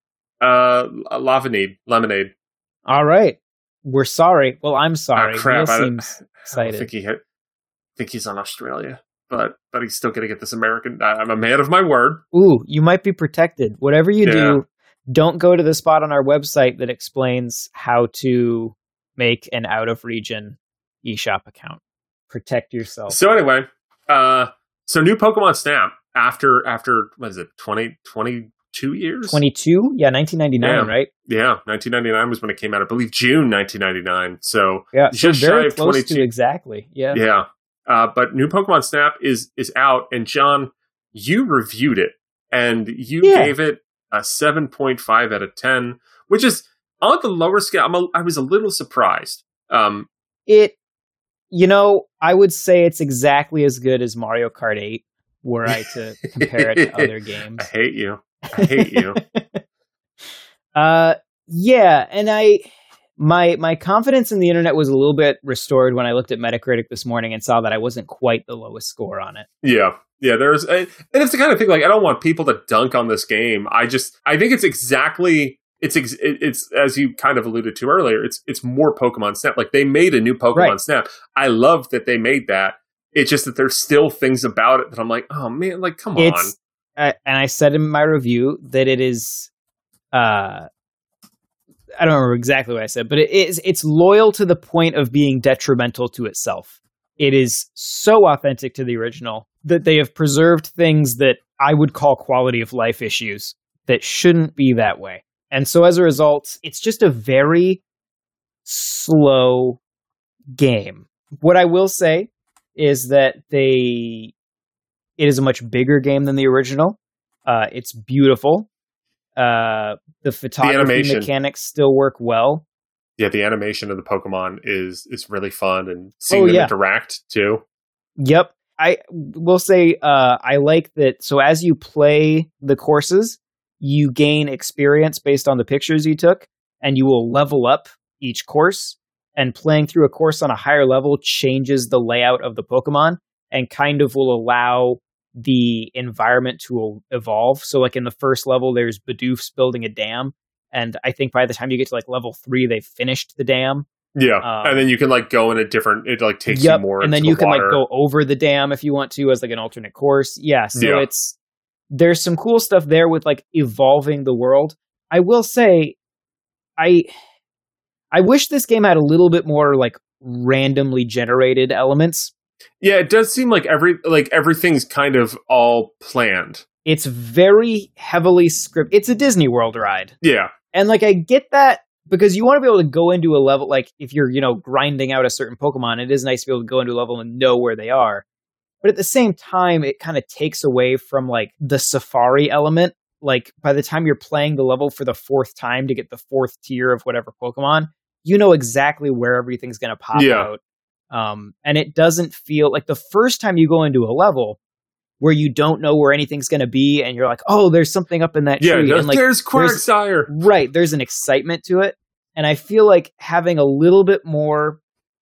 Speaker 1: uh, Lemonade. Lemonade.
Speaker 2: All right. We're sorry. Well, I'm sorry.
Speaker 1: Oh, crap.
Speaker 2: Will
Speaker 1: I
Speaker 2: seems excited.
Speaker 1: I think, he hit, think he's on Australia, but but he's still going to get this American. I'm a man of my word.
Speaker 2: Ooh, you might be protected. Whatever you
Speaker 1: Yeah.
Speaker 2: do, don't go to the spot on our website that explains how to make an out-of-region eShop account. Protect yourself.
Speaker 1: So anyway, uh, so new Pokemon Snap after after what is it, twenty, twenty-two years?
Speaker 2: twenty-two? Yeah, nineteen ninety-nine,
Speaker 1: Yeah.
Speaker 2: right?
Speaker 1: Yeah, nineteen ninety-nine was when it came out. I believe June nineteen ninety-nine. So
Speaker 2: Yeah, so
Speaker 1: just
Speaker 2: very
Speaker 1: shy of
Speaker 2: close
Speaker 1: twenty-two.
Speaker 2: to exactly. Yeah.
Speaker 1: Yeah. Uh, but new Pokemon Snap is is out, and John, you reviewed it, and you
Speaker 2: Yeah.
Speaker 1: gave it a seven point five out of ten, which is on the lower scale. I'm a, I was a little surprised. Um,
Speaker 2: It, you know, I would say it's exactly as good as Mario Kart eight, were I to compare it to other games.
Speaker 1: I hate you. I hate you.
Speaker 2: uh, yeah, and I, my my confidence in the internet was a little bit restored when I looked at Metacritic this morning and saw that I wasn't quite the lowest score on it.
Speaker 1: Yeah. Yeah, there's, and it's the kind of thing, like, I don't want people to dunk on this game. I just, I think it's exactly, it's, ex, it's, as you kind of alluded to earlier, it's, it's more Pokemon Snap. Like, they made a new Pokemon
Speaker 2: Right.
Speaker 1: Snap. I love that they made that. It's just that there's still things about it that I'm like, oh man, like, come
Speaker 2: It's,
Speaker 1: on.
Speaker 2: uh, and I said in my review that it is, uh, I don't remember exactly what I said, but it is, it's loyal to the point of being detrimental to itself. It is so authentic to the original that they have preserved things that I would call quality of life issues that shouldn't be that way. And so as a result, it's just a very slow game. What I will say is that they it is a much bigger game than the original. Uh, it's beautiful. Uh, the photography the mechanics still work well.
Speaker 1: Yeah, the animation of the Pokemon is is really fun, and seeing oh, them yeah. interact too.
Speaker 2: Yep. I will say uh, I like that. So as you play the courses, you gain experience based on the pictures you took, and you will level up each course. And playing through a course on a higher level changes the layout of the Pokemon and kind of will allow the environment to evolve. So like in the first level, there's Bidoofs building a dam. And I think by the time you get to like level three, they've finished the dam.
Speaker 1: Yeah. Um, and then you can like go in a different, it like takes
Speaker 2: yep,
Speaker 1: you more
Speaker 2: and then
Speaker 1: into
Speaker 2: you
Speaker 1: the
Speaker 2: can
Speaker 1: water.
Speaker 2: like go over the dam if you want to as like an alternate course. Yeah. So
Speaker 1: yeah.
Speaker 2: it's, there's some cool stuff there with like evolving the world. I will say, I, I wish this game had a little bit more like randomly generated elements.
Speaker 1: Yeah, it does seem like every like everything's kind of all planned.
Speaker 2: It's very heavily scripted. It's a Disney World ride.
Speaker 1: Yeah.
Speaker 2: And like I get that because you want to be able to go into a level like if you're, you know, grinding out a certain Pokemon, it is nice to be able to go into a level and know where they are. But at the same time, it kind of takes away from like the safari element. Like by the time you're playing the level for the fourth time to get the fourth tier of whatever Pokemon, you know exactly where everything's going to pop
Speaker 1: yeah.
Speaker 2: out. Um, and it doesn't feel like the first time you go into a level where you don't know where anything's going to be and you're like, oh, there's something up in that
Speaker 1: yeah,
Speaker 2: tree.
Speaker 1: Yeah,
Speaker 2: and like,
Speaker 1: there's Quagsire.
Speaker 2: Right. There's an excitement to it. And I feel like having a little bit more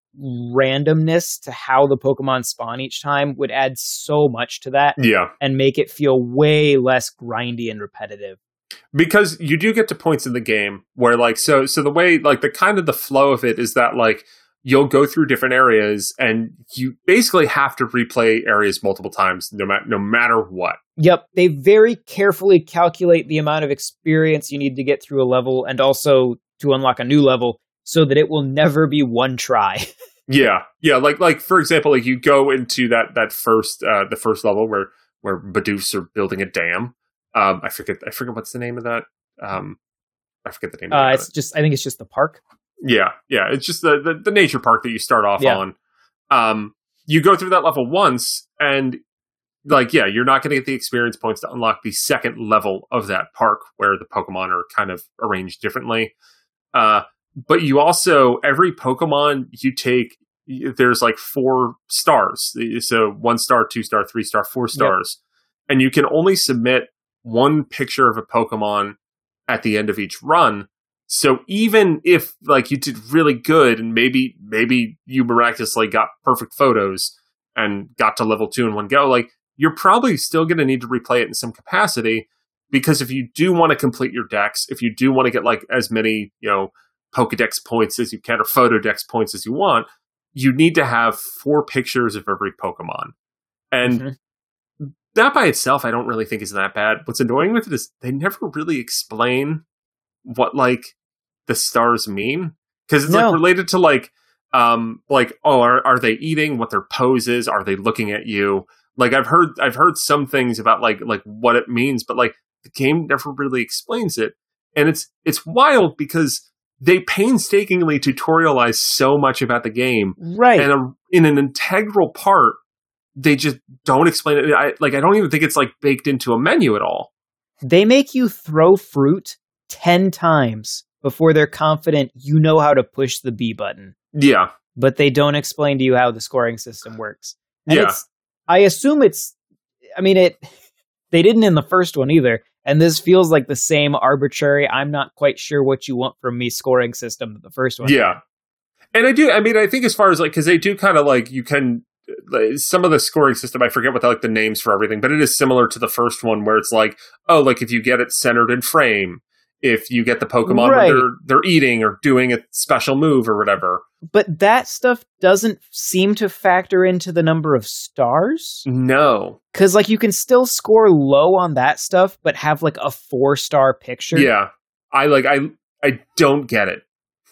Speaker 2: randomness to how the Pokemon spawn each time would add so much to that.
Speaker 1: Yeah.
Speaker 2: And make it feel way less grindy and repetitive.
Speaker 1: Because you do get to points in the game where like, so, so the way, like the kind of the flow of it is that like, you'll go through different areas and you basically have to replay areas multiple times, no matter, no matter what.
Speaker 2: Yep. They very carefully calculate the amount of experience you need to get through a level and also to unlock a new level so that it will never be one try.
Speaker 1: yeah. Yeah. Like, like, for example, like you go into that, that first, uh, the first level where, where Bidoofs are building a dam. Um, I forget, I forget what's the name of that. Um, I forget the name
Speaker 2: uh,
Speaker 1: of it.
Speaker 2: It's just, I think it's just the park.
Speaker 1: Yeah, yeah. It's just the, the, the nature park that you start off
Speaker 2: yeah.
Speaker 1: on. Um, you go through that level once, and like, yeah, you're not going to get the experience points to unlock the second level of that park where the Pokemon are kind of arranged differently. Uh, but you also, every Pokemon you take, there's like four stars. So one star, two star, three star, four stars. Yep. And you can only submit one picture of a Pokemon at the end of each run. So even if like you did really good and maybe maybe you miraculously got perfect photos and got to level two in one go, like you're probably still going to need to replay it in some capacity, because if you do want to complete your decks, if you do want to get like as many, you know, Pokedex points as you can or Photodex points as you want, you need to have four pictures of every Pokemon. And mm-hmm. that by itself, I don't really think is that bad. What's annoying with it is they never really explain what like the stars mean, because it's no. like related to like um like oh are are they eating, what their pose is, are they looking at you? Like I've heard I've heard some things about like like what it means, but like the game never really explains it, and it's it's wild because they painstakingly tutorialize so much about the game,
Speaker 2: right?
Speaker 1: And a, in an integral part, they just don't explain it. I, like I don't even think it's like baked into a menu at all.
Speaker 2: They make you throw fruit ten times before they're confident you know how to push the B button.
Speaker 1: Yeah.
Speaker 2: But they don't explain to you how the scoring system works. And
Speaker 1: yeah.
Speaker 2: It's, I assume it's, I mean, it. They didn't in the first one either. And this feels like the same arbitrary, I'm not quite sure what you want from me scoring system that the first one.
Speaker 1: Yeah. And I do, I mean, I think as far as like, because they do kind of like, you can, like, some of the scoring system, I forget what the, like the names for everything, but it is similar to the first one where it's like, oh, like if you get it centered in frame, if you get the Pokemon
Speaker 2: right.
Speaker 1: when they're, they're eating or doing a special move or whatever.
Speaker 2: But that stuff doesn't seem to factor into the number of stars.
Speaker 1: No.
Speaker 2: Because, like, you can still score low on that stuff, but have, like, a four-star picture.
Speaker 1: Yeah. I, like, I I don't get it.
Speaker 2: No.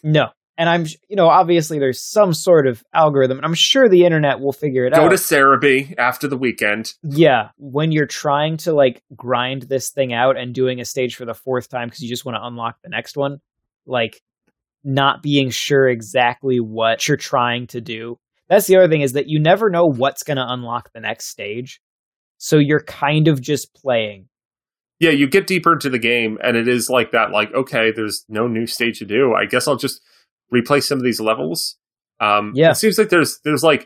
Speaker 2: And I'm, you know, obviously there's some sort of algorithm, and I'm sure the internet will figure it
Speaker 1: Go
Speaker 2: out.
Speaker 1: Go to Cerebi after the weekend.
Speaker 2: Yeah. When you're trying to like grind this thing out and doing a stage for the fourth time because you just want to unlock the next one, like not being sure exactly what you're trying to do. That's the other thing, is that you never know what's going to unlock the next stage. So you're kind of just playing.
Speaker 1: Yeah, you get deeper into the game, and it is like that, like, okay, there's no new stage to do. I guess I'll just replay some of these levels. Um,
Speaker 2: yeah.
Speaker 1: It seems like there's there's like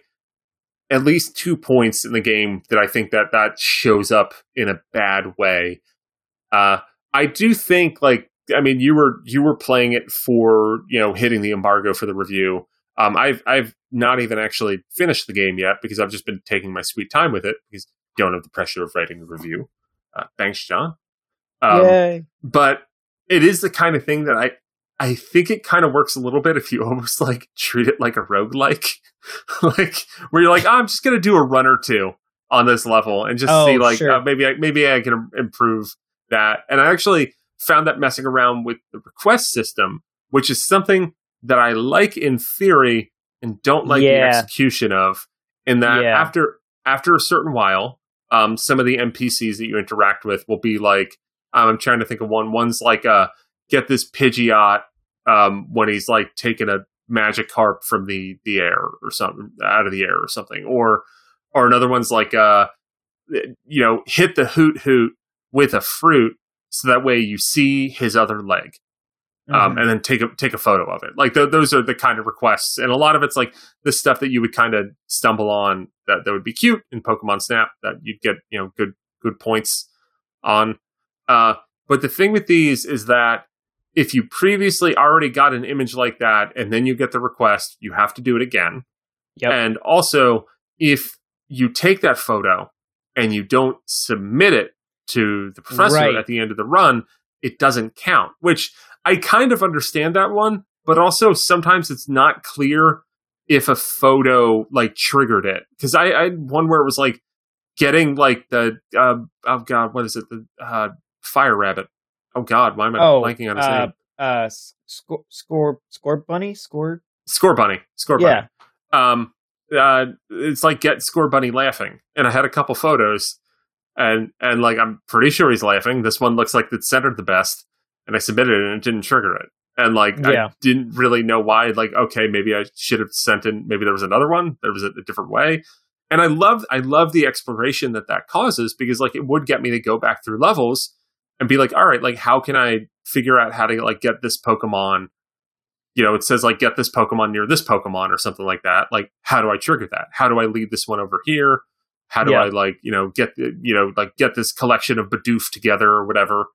Speaker 1: at least two points in the game that I think that that shows up in a bad way. Uh, I do think, like, I mean, you were you were playing it for, you know, hitting the embargo for the review. Um, I've I've not even actually finished the game yet because I've just been taking my sweet time with it because you don't have the pressure of writing a review. Uh, thanks, John. Um,
Speaker 2: Yay.
Speaker 1: But it is the kind of thing that I I think it kind of works a little bit if you almost like treat it like a roguelike. Like where you're like, oh, I'm just going to do a run or two on this level and just
Speaker 2: oh,
Speaker 1: see like
Speaker 2: sure.
Speaker 1: uh, maybe I, maybe I can improve that. And I actually found that messing around with the request system, which is something that I like in theory and don't like
Speaker 2: yeah.
Speaker 1: the execution of, in that
Speaker 2: yeah.
Speaker 1: after after a certain while, um, some of the N P Cs that you interact with will be like, um, I'm trying to think of one. One's like, uh, get this Pidgeot um, when he's like taking a Magikarp from the, the air or something, out of the air or something. Or or another one's like, uh, you know, hit the Hoot Hoot with a fruit so that way you see his other leg. Um, mm-hmm. And then take a take a photo of it. Like th- those are the kind of requests, and a lot of it's like the stuff that you would kind of stumble on that, that would be cute in Pokemon Snap that you'd get, you know, good good points on. Uh, but the thing with these is that if you previously already got an image like that and then you get the request, you have to do it again.
Speaker 2: Yep.
Speaker 1: And also, if you take that photo and you don't submit it to the professor
Speaker 2: right.
Speaker 1: at the end of the run, it doesn't count, which I kind of understand that one, but also sometimes it's not clear if a photo like triggered it. Because I, I had one where it was like getting like the, uh, oh God, what is it? The uh, Fire Rabbit. Oh God, why am I
Speaker 2: oh,
Speaker 1: blanking on his
Speaker 2: uh,
Speaker 1: name?
Speaker 2: Uh, score, score, score bunny, score,
Speaker 1: score bunny, score
Speaker 2: yeah.
Speaker 1: bunny. Um, uh, it's like get Score Bunny laughing, and I had a couple photos, and and like I'm pretty sure he's laughing. This one looks like it's centered the best, and I submitted it and it didn't trigger it, and like
Speaker 2: yeah.
Speaker 1: I didn't really know why. Like, okay, maybe I should have sent in. Maybe there was another one. There was a, a different way. And I love I love the exploration that that causes, because like it would get me to go back through levels and be like, all right, like how can I figure out how to like get this Pokemon? You know, it says like get this Pokemon near this Pokemon or something like that. Like, how do I trigger that? How do I lead this one over here? How do
Speaker 2: yeah.
Speaker 1: I like, you know, get, you know, like get this collection of Bidoof together or whatever?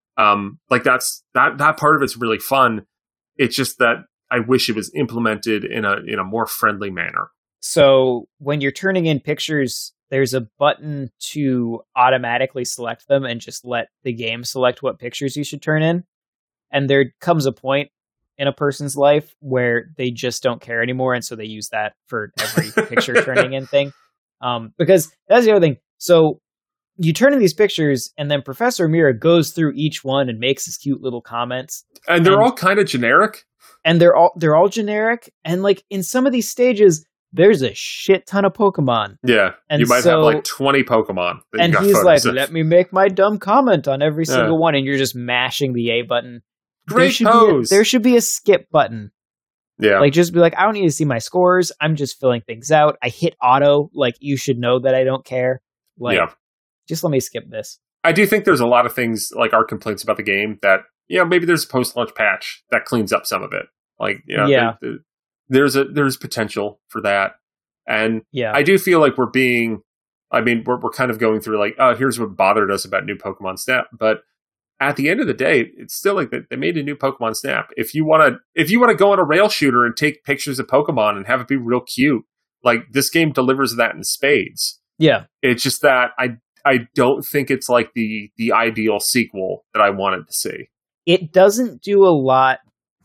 Speaker 1: Um, like that's, that, that part of it's really fun. It's just that I wish it was implemented in a, in a more friendly manner.
Speaker 2: So when you're turning in pictures, there's a button to automatically select them and just let the game select what pictures you should turn in. And there comes a point in a person's life where they just don't care anymore. And so they use that for every picture turning in thing. Um, because that's the other thing. So you turn in these pictures and then Professor Mira goes through each one and makes his cute little comments.
Speaker 1: And they're and, all kind of generic.
Speaker 2: And they're all, they're all generic. And like in some of these stages, there's a shit ton of Pokemon.
Speaker 1: Yeah. And you might so, have like twenty Pokemon.
Speaker 2: And he's like, of. let me make my dumb comment on every single yeah. one. And you're just mashing the A button.
Speaker 1: Great
Speaker 2: there should
Speaker 1: pose.
Speaker 2: Be a, there should be a skip button.
Speaker 1: Yeah.
Speaker 2: Like, just be like, I don't need to see my scores. I'm just filling things out. I hit auto. Like, you should know that I don't care. Like, yeah. just let me skip this.
Speaker 1: I do think there's a lot of things, like our complaints about the game, that, you know, maybe there's a post-launch patch that cleans up some of it. Like, you know,
Speaker 2: yeah.
Speaker 1: there, there, there's a there's potential for that. And
Speaker 2: yeah.
Speaker 1: I do feel like we're being, I mean, we're we're kind of going through like, oh, here's what bothered us about new Pokemon Snap. But at the end of the day, it's still like they made a new Pokemon Snap. If you want to, if you want to go on a rail shooter and take pictures of Pokemon and have it be real cute, like this game delivers that in spades.
Speaker 2: Yeah,
Speaker 1: it's just that I I don't think it's like the the ideal sequel that I wanted to see.
Speaker 2: It doesn't do a lot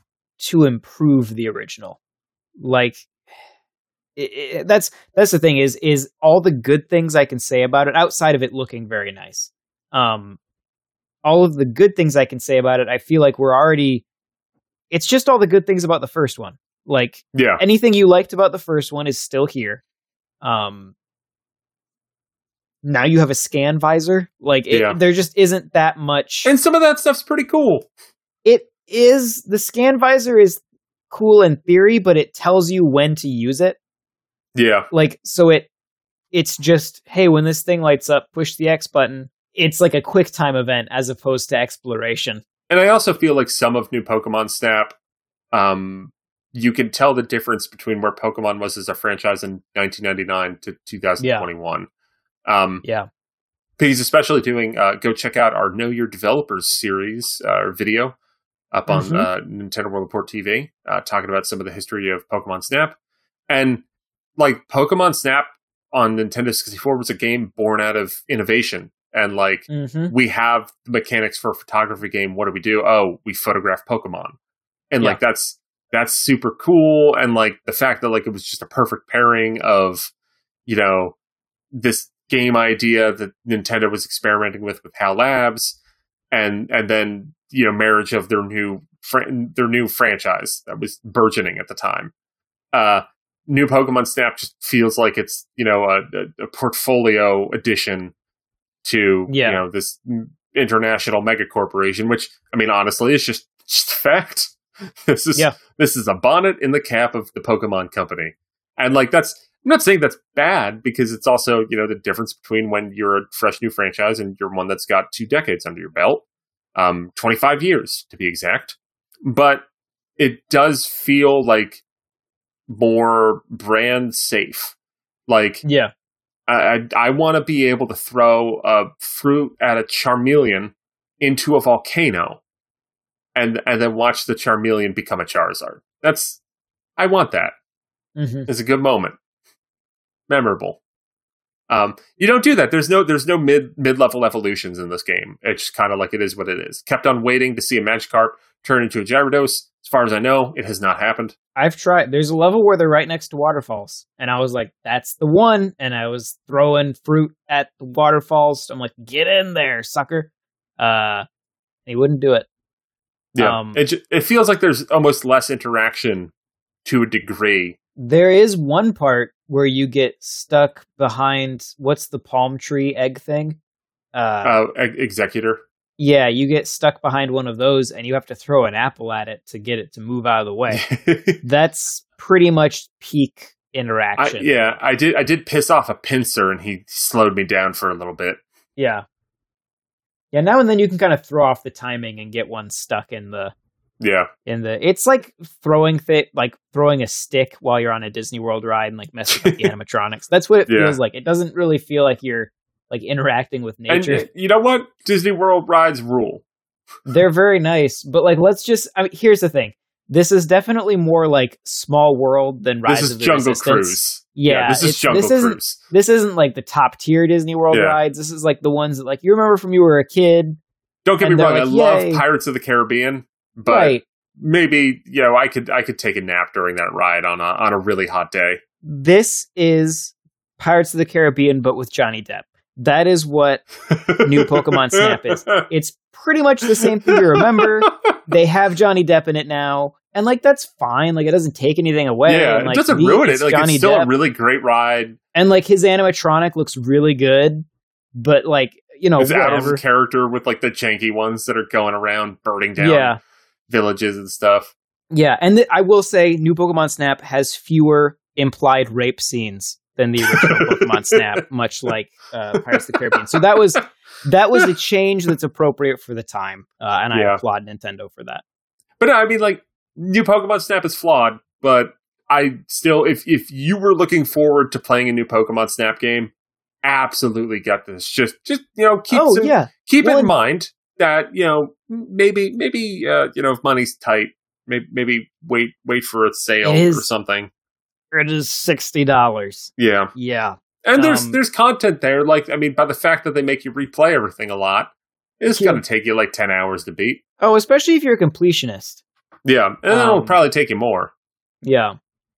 Speaker 2: to improve the original. Like it, it, that's that's the thing is is all the good things I can say about it outside of it looking very nice. Um. All of the good things I can say about it, I feel like we're already it's just all the good things about the first one. Like,
Speaker 1: yeah.
Speaker 2: anything you liked about the first one is still here. Um, now you have a scan visor. Like, it,
Speaker 1: yeah.
Speaker 2: there just isn't that much.
Speaker 1: And some of that stuff's pretty cool.
Speaker 2: It is. The scan visor is cool in theory, but it tells you when to use it.
Speaker 1: Yeah.
Speaker 2: Like, so it it's just, hey, when this thing lights up, push the X button. It's like a quick time event as opposed to exploration.
Speaker 1: And I also feel like some of new Pokemon Snap, um, you can tell the difference between where Pokemon was as a franchise in nineteen ninety-nine to two thousand twenty-one.
Speaker 2: Yeah.
Speaker 1: Um,
Speaker 2: yeah.
Speaker 1: He's especially doing, uh, go check out our Know Your Developers series, uh, video up on mm-hmm. uh, Nintendo World Report T V, uh, talking about some of the history of Pokemon Snap. And, like, Pokemon Snap on Nintendo sixty-four was a game born out of innovation. And, like,
Speaker 2: mm-hmm.
Speaker 1: we have the mechanics for a photography game. What do we do? Oh, we photograph Pokemon. And, yeah. like, that's that's super cool. And, like, the fact that, like, it was just a perfect pairing of, you know, this game idea that Nintendo was experimenting with with HAL Labs, and and then, you know, marriage of their new fr- their new franchise that was burgeoning at the time. Uh, new Pokemon Snap just feels like it's, you know, a, a portfolio addition to,
Speaker 2: yeah.
Speaker 1: you know, this international mega corporation, which, I mean, honestly, is just, just a fact. This is
Speaker 2: yeah.
Speaker 1: this is a bonnet in the cap of the Pokemon company. And, like, that's, I'm not saying that's bad, because it's also, you know, the difference between when you're a fresh new franchise and you're one that's got two decades under your belt, um, twenty-five years to be exact. But it does feel like more brand safe. Like,
Speaker 2: yeah.
Speaker 1: I, I want to be able to throw a fruit at a Charmeleon into a volcano and and then watch the Charmeleon become a Charizard. That's, I want that.
Speaker 2: Mm-hmm.
Speaker 1: It's a good moment. Memorable. Um, you don't do that. There's no there's no mid mid level evolutions in this game. It's kind of like it is what it is. Kept on waiting to see a Magikarp turn into a Gyarados. As far as I know, it has not happened.
Speaker 2: I've tried. There's a level where they're right next to waterfalls, and I was like, "That's the one." And I was throwing fruit at the waterfalls. I'm like, "Get in there, sucker!" Uh, he wouldn't do it.
Speaker 1: Yeah,
Speaker 2: um,
Speaker 1: it it feels like there's almost less interaction to a degree.
Speaker 2: There is one part where you get stuck behind, what's the palm tree egg thing?
Speaker 1: Uh, uh e- Executor.
Speaker 2: Yeah, you get stuck behind one of those, and you have to throw an apple at it to get it to move out of the way. That's pretty much peak interaction.
Speaker 1: I, yeah, I did. I did piss off a pincer, and he slowed me down for a little bit.
Speaker 2: Yeah, yeah. Now and then you can kind of throw off the timing and get one stuck in the.
Speaker 1: Yeah,
Speaker 2: in the it's like throwing fit, like throwing a stick while you're on a Disney World ride and like messing with the animatronics. That's what it
Speaker 1: yeah.
Speaker 2: feels like. It doesn't really feel like you're like interacting with nature.
Speaker 1: And you know what? Disney World rides rule.
Speaker 2: They're very nice, but like, let's just. I mean, here's the thing. This is definitely more like Small World than Rise
Speaker 1: this is
Speaker 2: of the
Speaker 1: Jungle
Speaker 2: Resistance.
Speaker 1: Cruise.
Speaker 2: Yeah,
Speaker 1: yeah this is Jungle
Speaker 2: this isn't,
Speaker 1: Cruise.
Speaker 2: This isn't like the top tier Disney World
Speaker 1: yeah.
Speaker 2: rides. This is like the ones that like you remember from you were a kid.
Speaker 1: Don't get me wrong.
Speaker 2: Like,
Speaker 1: I love
Speaker 2: Yay.
Speaker 1: Pirates of the Caribbean, but.
Speaker 2: Right.
Speaker 1: Maybe, you know, I could I could take a nap during that ride on a on a really hot day.
Speaker 2: This is Pirates of the Caribbean, but with Johnny Depp. That is what new Pokemon Snap is. It's pretty much the same thing you remember. They have Johnny Depp in it now, and like that's fine. Like it doesn't take anything away.
Speaker 1: Yeah,
Speaker 2: and, like,
Speaker 1: it doesn't
Speaker 2: me,
Speaker 1: ruin it.
Speaker 2: it's
Speaker 1: Like
Speaker 2: Johnny
Speaker 1: it's still
Speaker 2: Depp.
Speaker 1: a really great ride,
Speaker 2: and like his animatronic looks really good. But like you know,
Speaker 1: it's
Speaker 2: whatever.
Speaker 1: out of character with like the janky ones that are going around burning down.
Speaker 2: Yeah.
Speaker 1: Villages and stuff.
Speaker 2: Yeah, and th- I will say, new Pokemon Snap has fewer implied rape scenes than the original Pokemon Snap, much like uh, Pirates of the Caribbean. So that was that was a change that's appropriate for the time, uh, and I
Speaker 1: yeah.
Speaker 2: applaud Nintendo for that.
Speaker 1: But no, I mean, like, new Pokemon Snap is flawed, but I still, if if you were looking forward to playing a new Pokemon Snap game, absolutely get this. Just, just you know, keep
Speaker 2: oh,
Speaker 1: some,
Speaker 2: yeah.
Speaker 1: keep
Speaker 2: well,
Speaker 1: in mind that, you know, maybe, maybe, uh, you know, if money's tight, maybe, maybe wait, wait for a sale
Speaker 2: is,
Speaker 1: or something.
Speaker 2: It is sixty dollars.
Speaker 1: Yeah.
Speaker 2: Yeah.
Speaker 1: And there's,
Speaker 2: um,
Speaker 1: there's content there. Like, I mean, by the fact that they make you replay everything a lot, it's
Speaker 2: yeah.
Speaker 1: going to take you like ten hours to beat.
Speaker 2: Oh, especially if you're a completionist.
Speaker 1: Yeah. And
Speaker 2: um,
Speaker 1: it'll probably take you more.
Speaker 2: Yeah.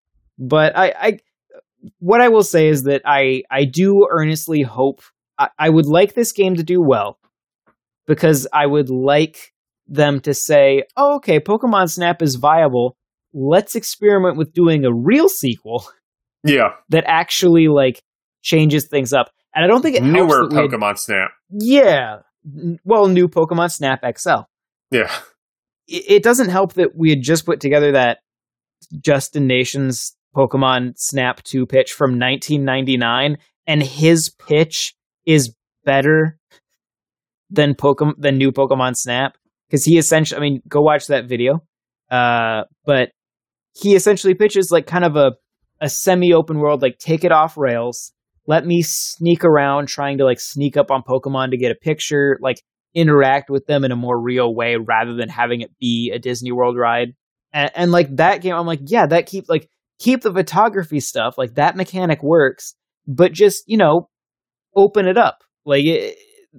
Speaker 2: But I, I, what I will say is that I, I do earnestly hope, I, I would like this game to do well, because I would like them to say, oh, okay, Pokemon Snap is viable. Let's experiment with doing a real sequel.
Speaker 1: Yeah.
Speaker 2: That actually, like, changes things up. And I don't think it helps
Speaker 1: Newer
Speaker 2: that
Speaker 1: Pokemon had, Snap.
Speaker 2: Yeah. Well, new Pokemon Snap X L.
Speaker 1: Yeah.
Speaker 2: It, it doesn't help that we had just put together that Justin Nation's Pokemon Snap two pitch from nineteen ninety-nine, and his pitch is better than Pokemon than new Pokemon Snap, because he essentially, I mean, go watch that video. Uh, but he essentially pitches like kind of a a semi-open world, like take it off rails. Let me sneak around trying to like sneak up on Pokemon to get a picture, like interact with them in a more real way rather than having it be a Disney World ride. And, and like that game, I'm like, yeah, that keep like keep the photography stuff, like that mechanic works, but just, you know, open it up. Like it,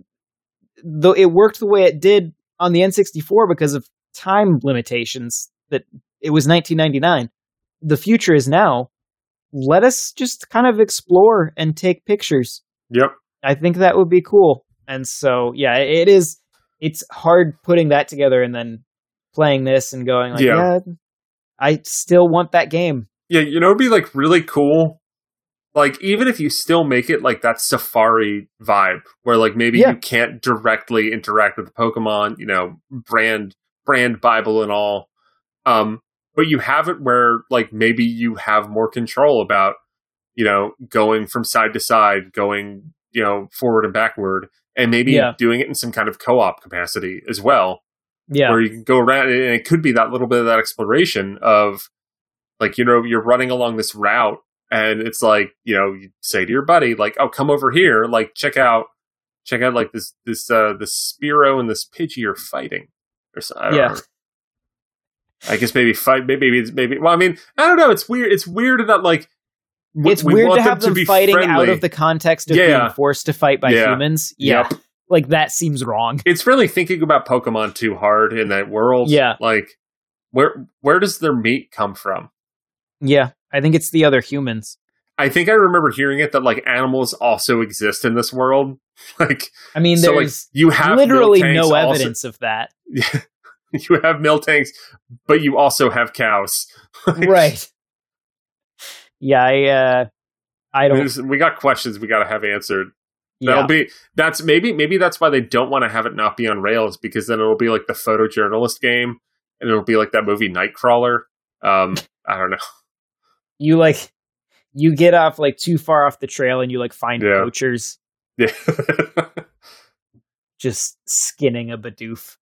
Speaker 2: though it worked the way it did on the N sixty-four because of time limitations, that it was nineteen ninety-nine. The future is now. Let us just kind of explore and take pictures.
Speaker 1: Yep.
Speaker 2: I think that would be cool. And so, yeah, it is, it's hard putting that together and then playing this and going like, yeah, yeah I still want that game.
Speaker 1: Yeah, you know, it'd be like really cool. Like, even if you still make it like that Safari vibe, where like maybe yeah. you can't directly interact with the Pokemon, you know, brand, brand Bible and all. Um, But you have it where, like, maybe you have more control about, you know, going from side to side, going, you know, forward and backward, and maybe yeah. doing it in some kind of co-op capacity as well.
Speaker 2: Yeah.
Speaker 1: Where you can go around, and it could be that little bit of that exploration of, like, you know, you're running along this route, and it's like, you know, you say to your buddy, like, oh, come over here, like, check out, check out, like, this, this, uh, this Spearow and this Pidgey are fighting. Or something.
Speaker 2: Yeah. Know.
Speaker 1: I guess maybe fight. Maybe maybe maybe. Well, I mean, I don't know. It's weird. It's weird that like
Speaker 2: w- it's weird to have them, them fighting friendly. Out of the context of yeah. being forced to fight by yeah. humans. Yeah, yep. Like that seems wrong.
Speaker 1: It's really thinking about Pokemon too hard in that world.
Speaker 2: Yeah,
Speaker 1: like where where does their meat come from?
Speaker 2: Yeah, I think it's the other humans.
Speaker 1: I think I remember hearing it that like animals also exist in this world. Like,
Speaker 2: I mean,
Speaker 1: so,
Speaker 2: there's
Speaker 1: like, you have
Speaker 2: literally no evidence
Speaker 1: also-
Speaker 2: of that.
Speaker 1: Yeah. You have Miltanks, but you also have cows.
Speaker 2: Right. Yeah, I, uh, I don't...
Speaker 1: There's, we got questions we got to have answered. That'll yeah. be... That's maybe maybe that's why they don't want to have it not be on rails, because then it'll be like the photojournalist game, and it'll be like that movie Nightcrawler. Um, I don't know.
Speaker 2: You, like... You get off, like, too far off the trail, and you, like, find yeah. poachers.
Speaker 1: Yeah.
Speaker 2: Just skinning a Bidoof.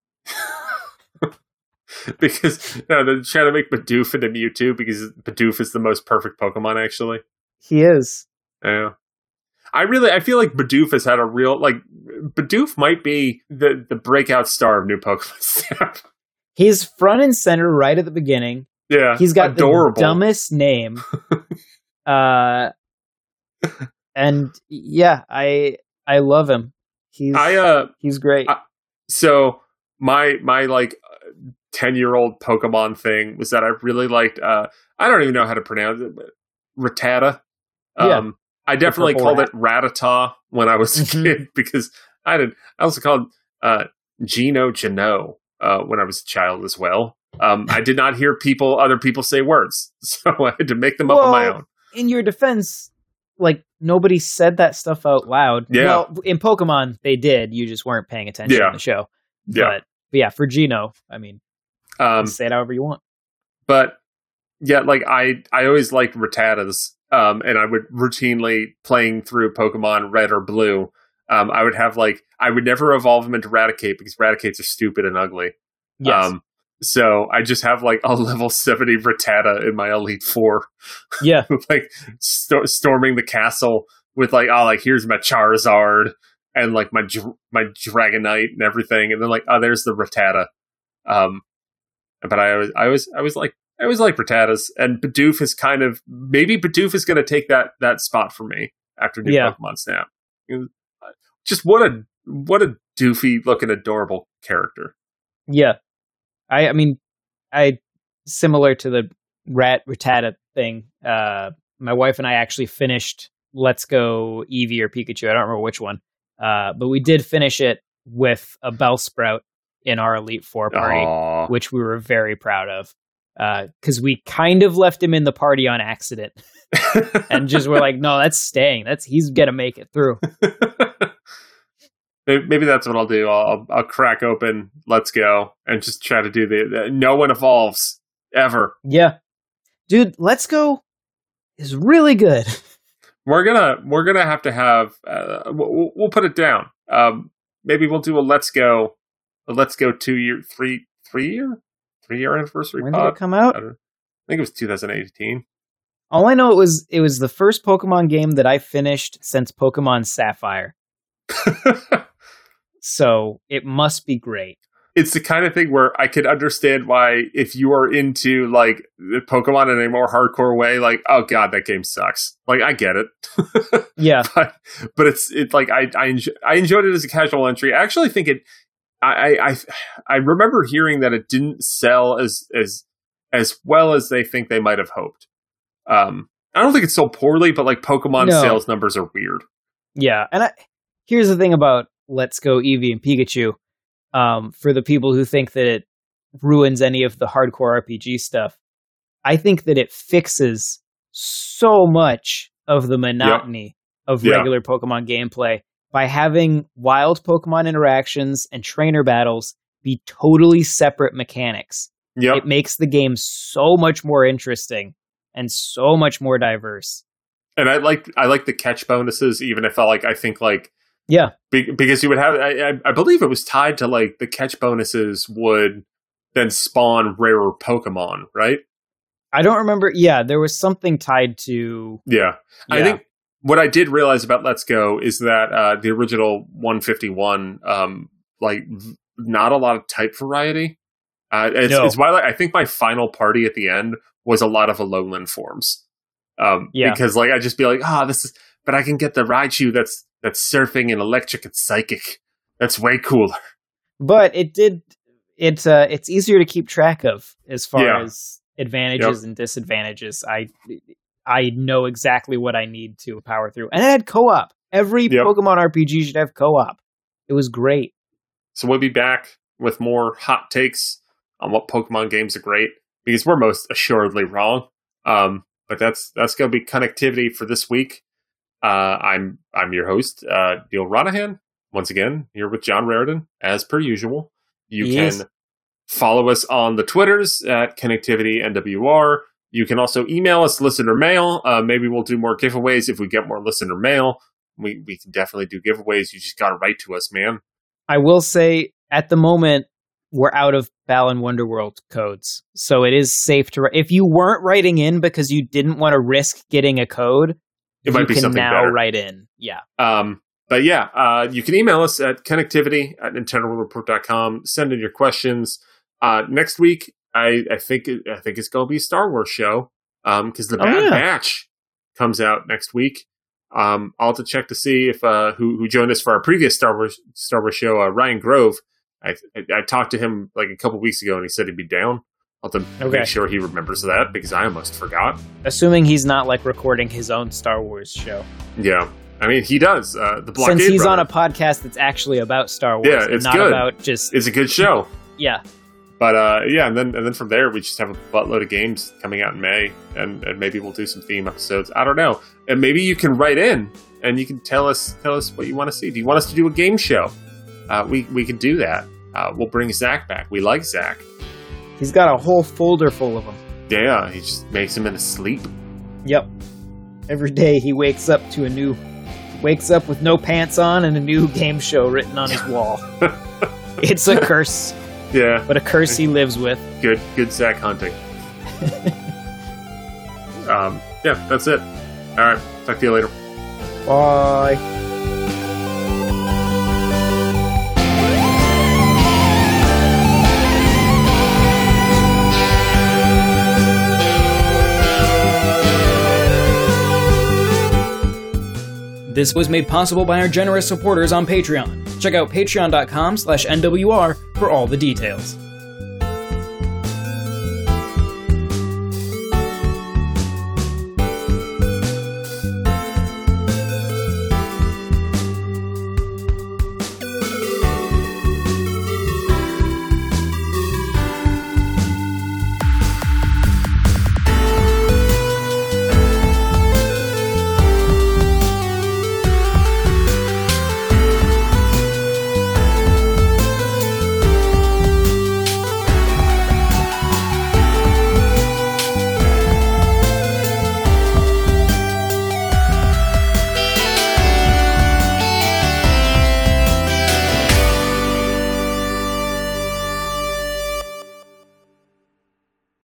Speaker 1: Because no, they're trying to make Bidoof into Mewtwo because Bidoof is the most perfect Pokemon, actually.
Speaker 2: He is.
Speaker 1: Yeah. I really, I feel like Bidoof has had a real, like, Bidoof might be the, the breakout star of new Pokemon Snap.
Speaker 2: He's front and center right at the beginning.
Speaker 1: Yeah.
Speaker 2: He's got
Speaker 1: adorable.
Speaker 2: The dumbest name. uh, and yeah, I, I love him. He's,
Speaker 1: I, uh,
Speaker 2: he's great.
Speaker 1: I, so my, my, like, ten-year-old Pokemon thing was that I really liked, uh, I don't even know how to pronounce it, but Rattata. Um, yeah. I definitely called rat. it Rattata when I was a mm-hmm. kid, because I did. I also called uh, Geno Geno uh, when I was a child as well. Um, I did not hear people, other people say words, so I had to make them
Speaker 2: well,
Speaker 1: up on my own.
Speaker 2: In your defense, like, nobody said that stuff out loud.
Speaker 1: Yeah.
Speaker 2: Well, in Pokemon, they did. You just weren't paying attention
Speaker 1: yeah.
Speaker 2: in the show.
Speaker 1: Yeah.
Speaker 2: But, but yeah, for Geno, I mean,
Speaker 1: um,
Speaker 2: say it however you want.
Speaker 1: But yeah, like I, I always liked Rattatas, um, and I would routinely, playing through Pokemon Red or Blue, um, I would have like I would never evolve them into Raticate because Raticates are stupid and ugly.
Speaker 2: Yes.
Speaker 1: Um, so I just have like a level seventy Rattata in my Elite Four.
Speaker 2: Yeah,
Speaker 1: like st- storming the castle with like oh like here's my Charizard and like my my Dragonite and everything, and then like oh there's the Rattata. Um, but I always I was I was like I always like Rattatas, and Bidoof is kind of maybe Bidoof is going to take that that spot for me after new
Speaker 2: yeah.
Speaker 1: Pokemon Snap. Just what a what a doofy looking adorable character.
Speaker 2: Yeah. I, I mean, I similar to the Rat Rattata thing. Uh, my wife and I actually finished Let's Go Eevee or Pikachu. I don't remember which one, uh, but we did finish it with a Bellsprout in our Elite Four party,
Speaker 1: Aww.
Speaker 2: which we were very proud of. Because uh, we kind of left him in the party on accident. And just were like, no, that's staying. That's He's going to make it through.
Speaker 1: Maybe that's what I'll do. I'll, I'll crack open Let's Go and just try to do the, the no one evolves ever.
Speaker 2: Yeah. Dude, Let's Go is really good.
Speaker 1: We're gonna we're gonna have to have uh, we'll, we'll put it down. Um, maybe we'll do a Let's Go, a Let's Go two year, three three year, three year anniversary.
Speaker 2: When
Speaker 1: pod.
Speaker 2: did it come out?
Speaker 1: I, I think it was two thousand eighteen.
Speaker 2: All I know it was it was the first Pokemon game that I finished since Pokemon Sapphire. So it must be great.
Speaker 1: It's the kind of thing where I could understand why, if you are into like Pokemon in a more hardcore way, like, oh god, that game sucks. Like, I get it.
Speaker 2: Yeah,
Speaker 1: but, but it's it's like I I, enjoy, I enjoyed it as a casual entry. I actually think it. I, I I remember hearing that it didn't sell as as as well as they think they might have hoped. Um, I don't think it sold poorly, but like Pokemon no. sales numbers are weird.
Speaker 2: Yeah, and I, here's the thing about Let's Go Eevee and Pikachu. Um, for the people who think that it ruins any of the hardcore R P G stuff, I think that it fixes so much of the monotony yep. of
Speaker 1: yeah.
Speaker 2: regular Pokemon gameplay by having wild Pokemon interactions and trainer battles be totally separate mechanics.
Speaker 1: Yep.
Speaker 2: It makes the game so much more interesting and so much more diverse.
Speaker 1: And I like I like the catch bonuses, even if I like I think like
Speaker 2: Yeah,
Speaker 1: Be- because you would have, I, I believe it was tied to like the catch bonuses would then spawn rarer Pokemon, right?
Speaker 2: I don't remember. Yeah, there was something tied to.
Speaker 1: Yeah. yeah. I think what I did realize about Let's Go is that uh, the original one fifty-one, um, like not a lot of type variety. Uh, it's,
Speaker 2: no.
Speaker 1: it's why like, I think my final party at the end was a lot of Alolan forms. Um,
Speaker 2: yeah.
Speaker 1: Because like I'd just be like, ah, oh, this is, but I can get the Raichu that's. That's surfing and electric and psychic. That's way cooler.
Speaker 2: But it did. It's uh, it's easier to keep track of as far
Speaker 1: yeah.
Speaker 2: as advantages yep. and disadvantages. I I know exactly what I need to power through, and it had co-op. Every yep. Pokemon R P G should have co-op. It was great.
Speaker 1: So we'll be back with more hot takes on what Pokemon games are great, because we're most assuredly wrong. Um, but that's that's going to be connectivity for this week. Uh, I'm I'm your host, uh, Neil Ronahan. Once again, here with John Raridan, as per usual. You yes. can follow us on the Twitters at Connectivity N W R. You can also email us listener mail. Uh, maybe we'll do more giveaways if we get more listener mail. We we can definitely do giveaways. You just got to write to us, man.
Speaker 2: I will say, at the moment, we're out of Balan Wonderworld codes, so it is safe to. If you weren't writing in because you didn't want to risk getting a code.
Speaker 1: It might
Speaker 2: you
Speaker 1: be
Speaker 2: can
Speaker 1: something
Speaker 2: now
Speaker 1: better.
Speaker 2: write in. Yeah.
Speaker 1: Um, but yeah, uh, you can email us at connectivity at Nintendo World Report dot com. Send in your questions. Uh, next week, I, I think it, I think it's going to be a Star Wars show because um, the Bad oh, yeah. Batch comes out next week. Um, I'll have to check to see if uh, who, who joined us for our previous Star Wars Star Wars show, uh, Ryan Grove. I, I I talked to him like a couple weeks ago, and he said he'd be down. I'll have to okay. make sure he remembers that, because I almost forgot.
Speaker 2: Assuming he's not, like, recording his own Star Wars show.
Speaker 1: Yeah. I mean, he does. Uh, the Blockade
Speaker 2: Since he's
Speaker 1: Brother.
Speaker 2: on a podcast that's actually about Star Wars.
Speaker 1: Yeah, it's
Speaker 2: and not
Speaker 1: good.
Speaker 2: about just...
Speaker 1: It's a good show.
Speaker 2: Yeah.
Speaker 1: But, uh, yeah, and then and then from there, we just have a buttload of games coming out in May, and, and maybe we'll do some theme episodes. I don't know. And maybe you can write in, and you can tell us tell us what you want to see. Do you want us to do a game show? Uh, we, we can do that. Uh, we'll bring Zach back. We like Zach.
Speaker 2: He's got a whole folder full of them.
Speaker 1: Yeah, he just makes them in his sleep.
Speaker 2: Yep. Every day he wakes up to a new... Wakes up with no pants on and a new game show written on his wall. It's a curse.
Speaker 1: Yeah.
Speaker 2: But a curse he lives with.
Speaker 1: Good, good Zach hunting. um, yeah, that's it. All right, talk to you later.
Speaker 2: Bye. This was made possible by our generous supporters on Patreon. Check out patreon.com slash NWR for all the details.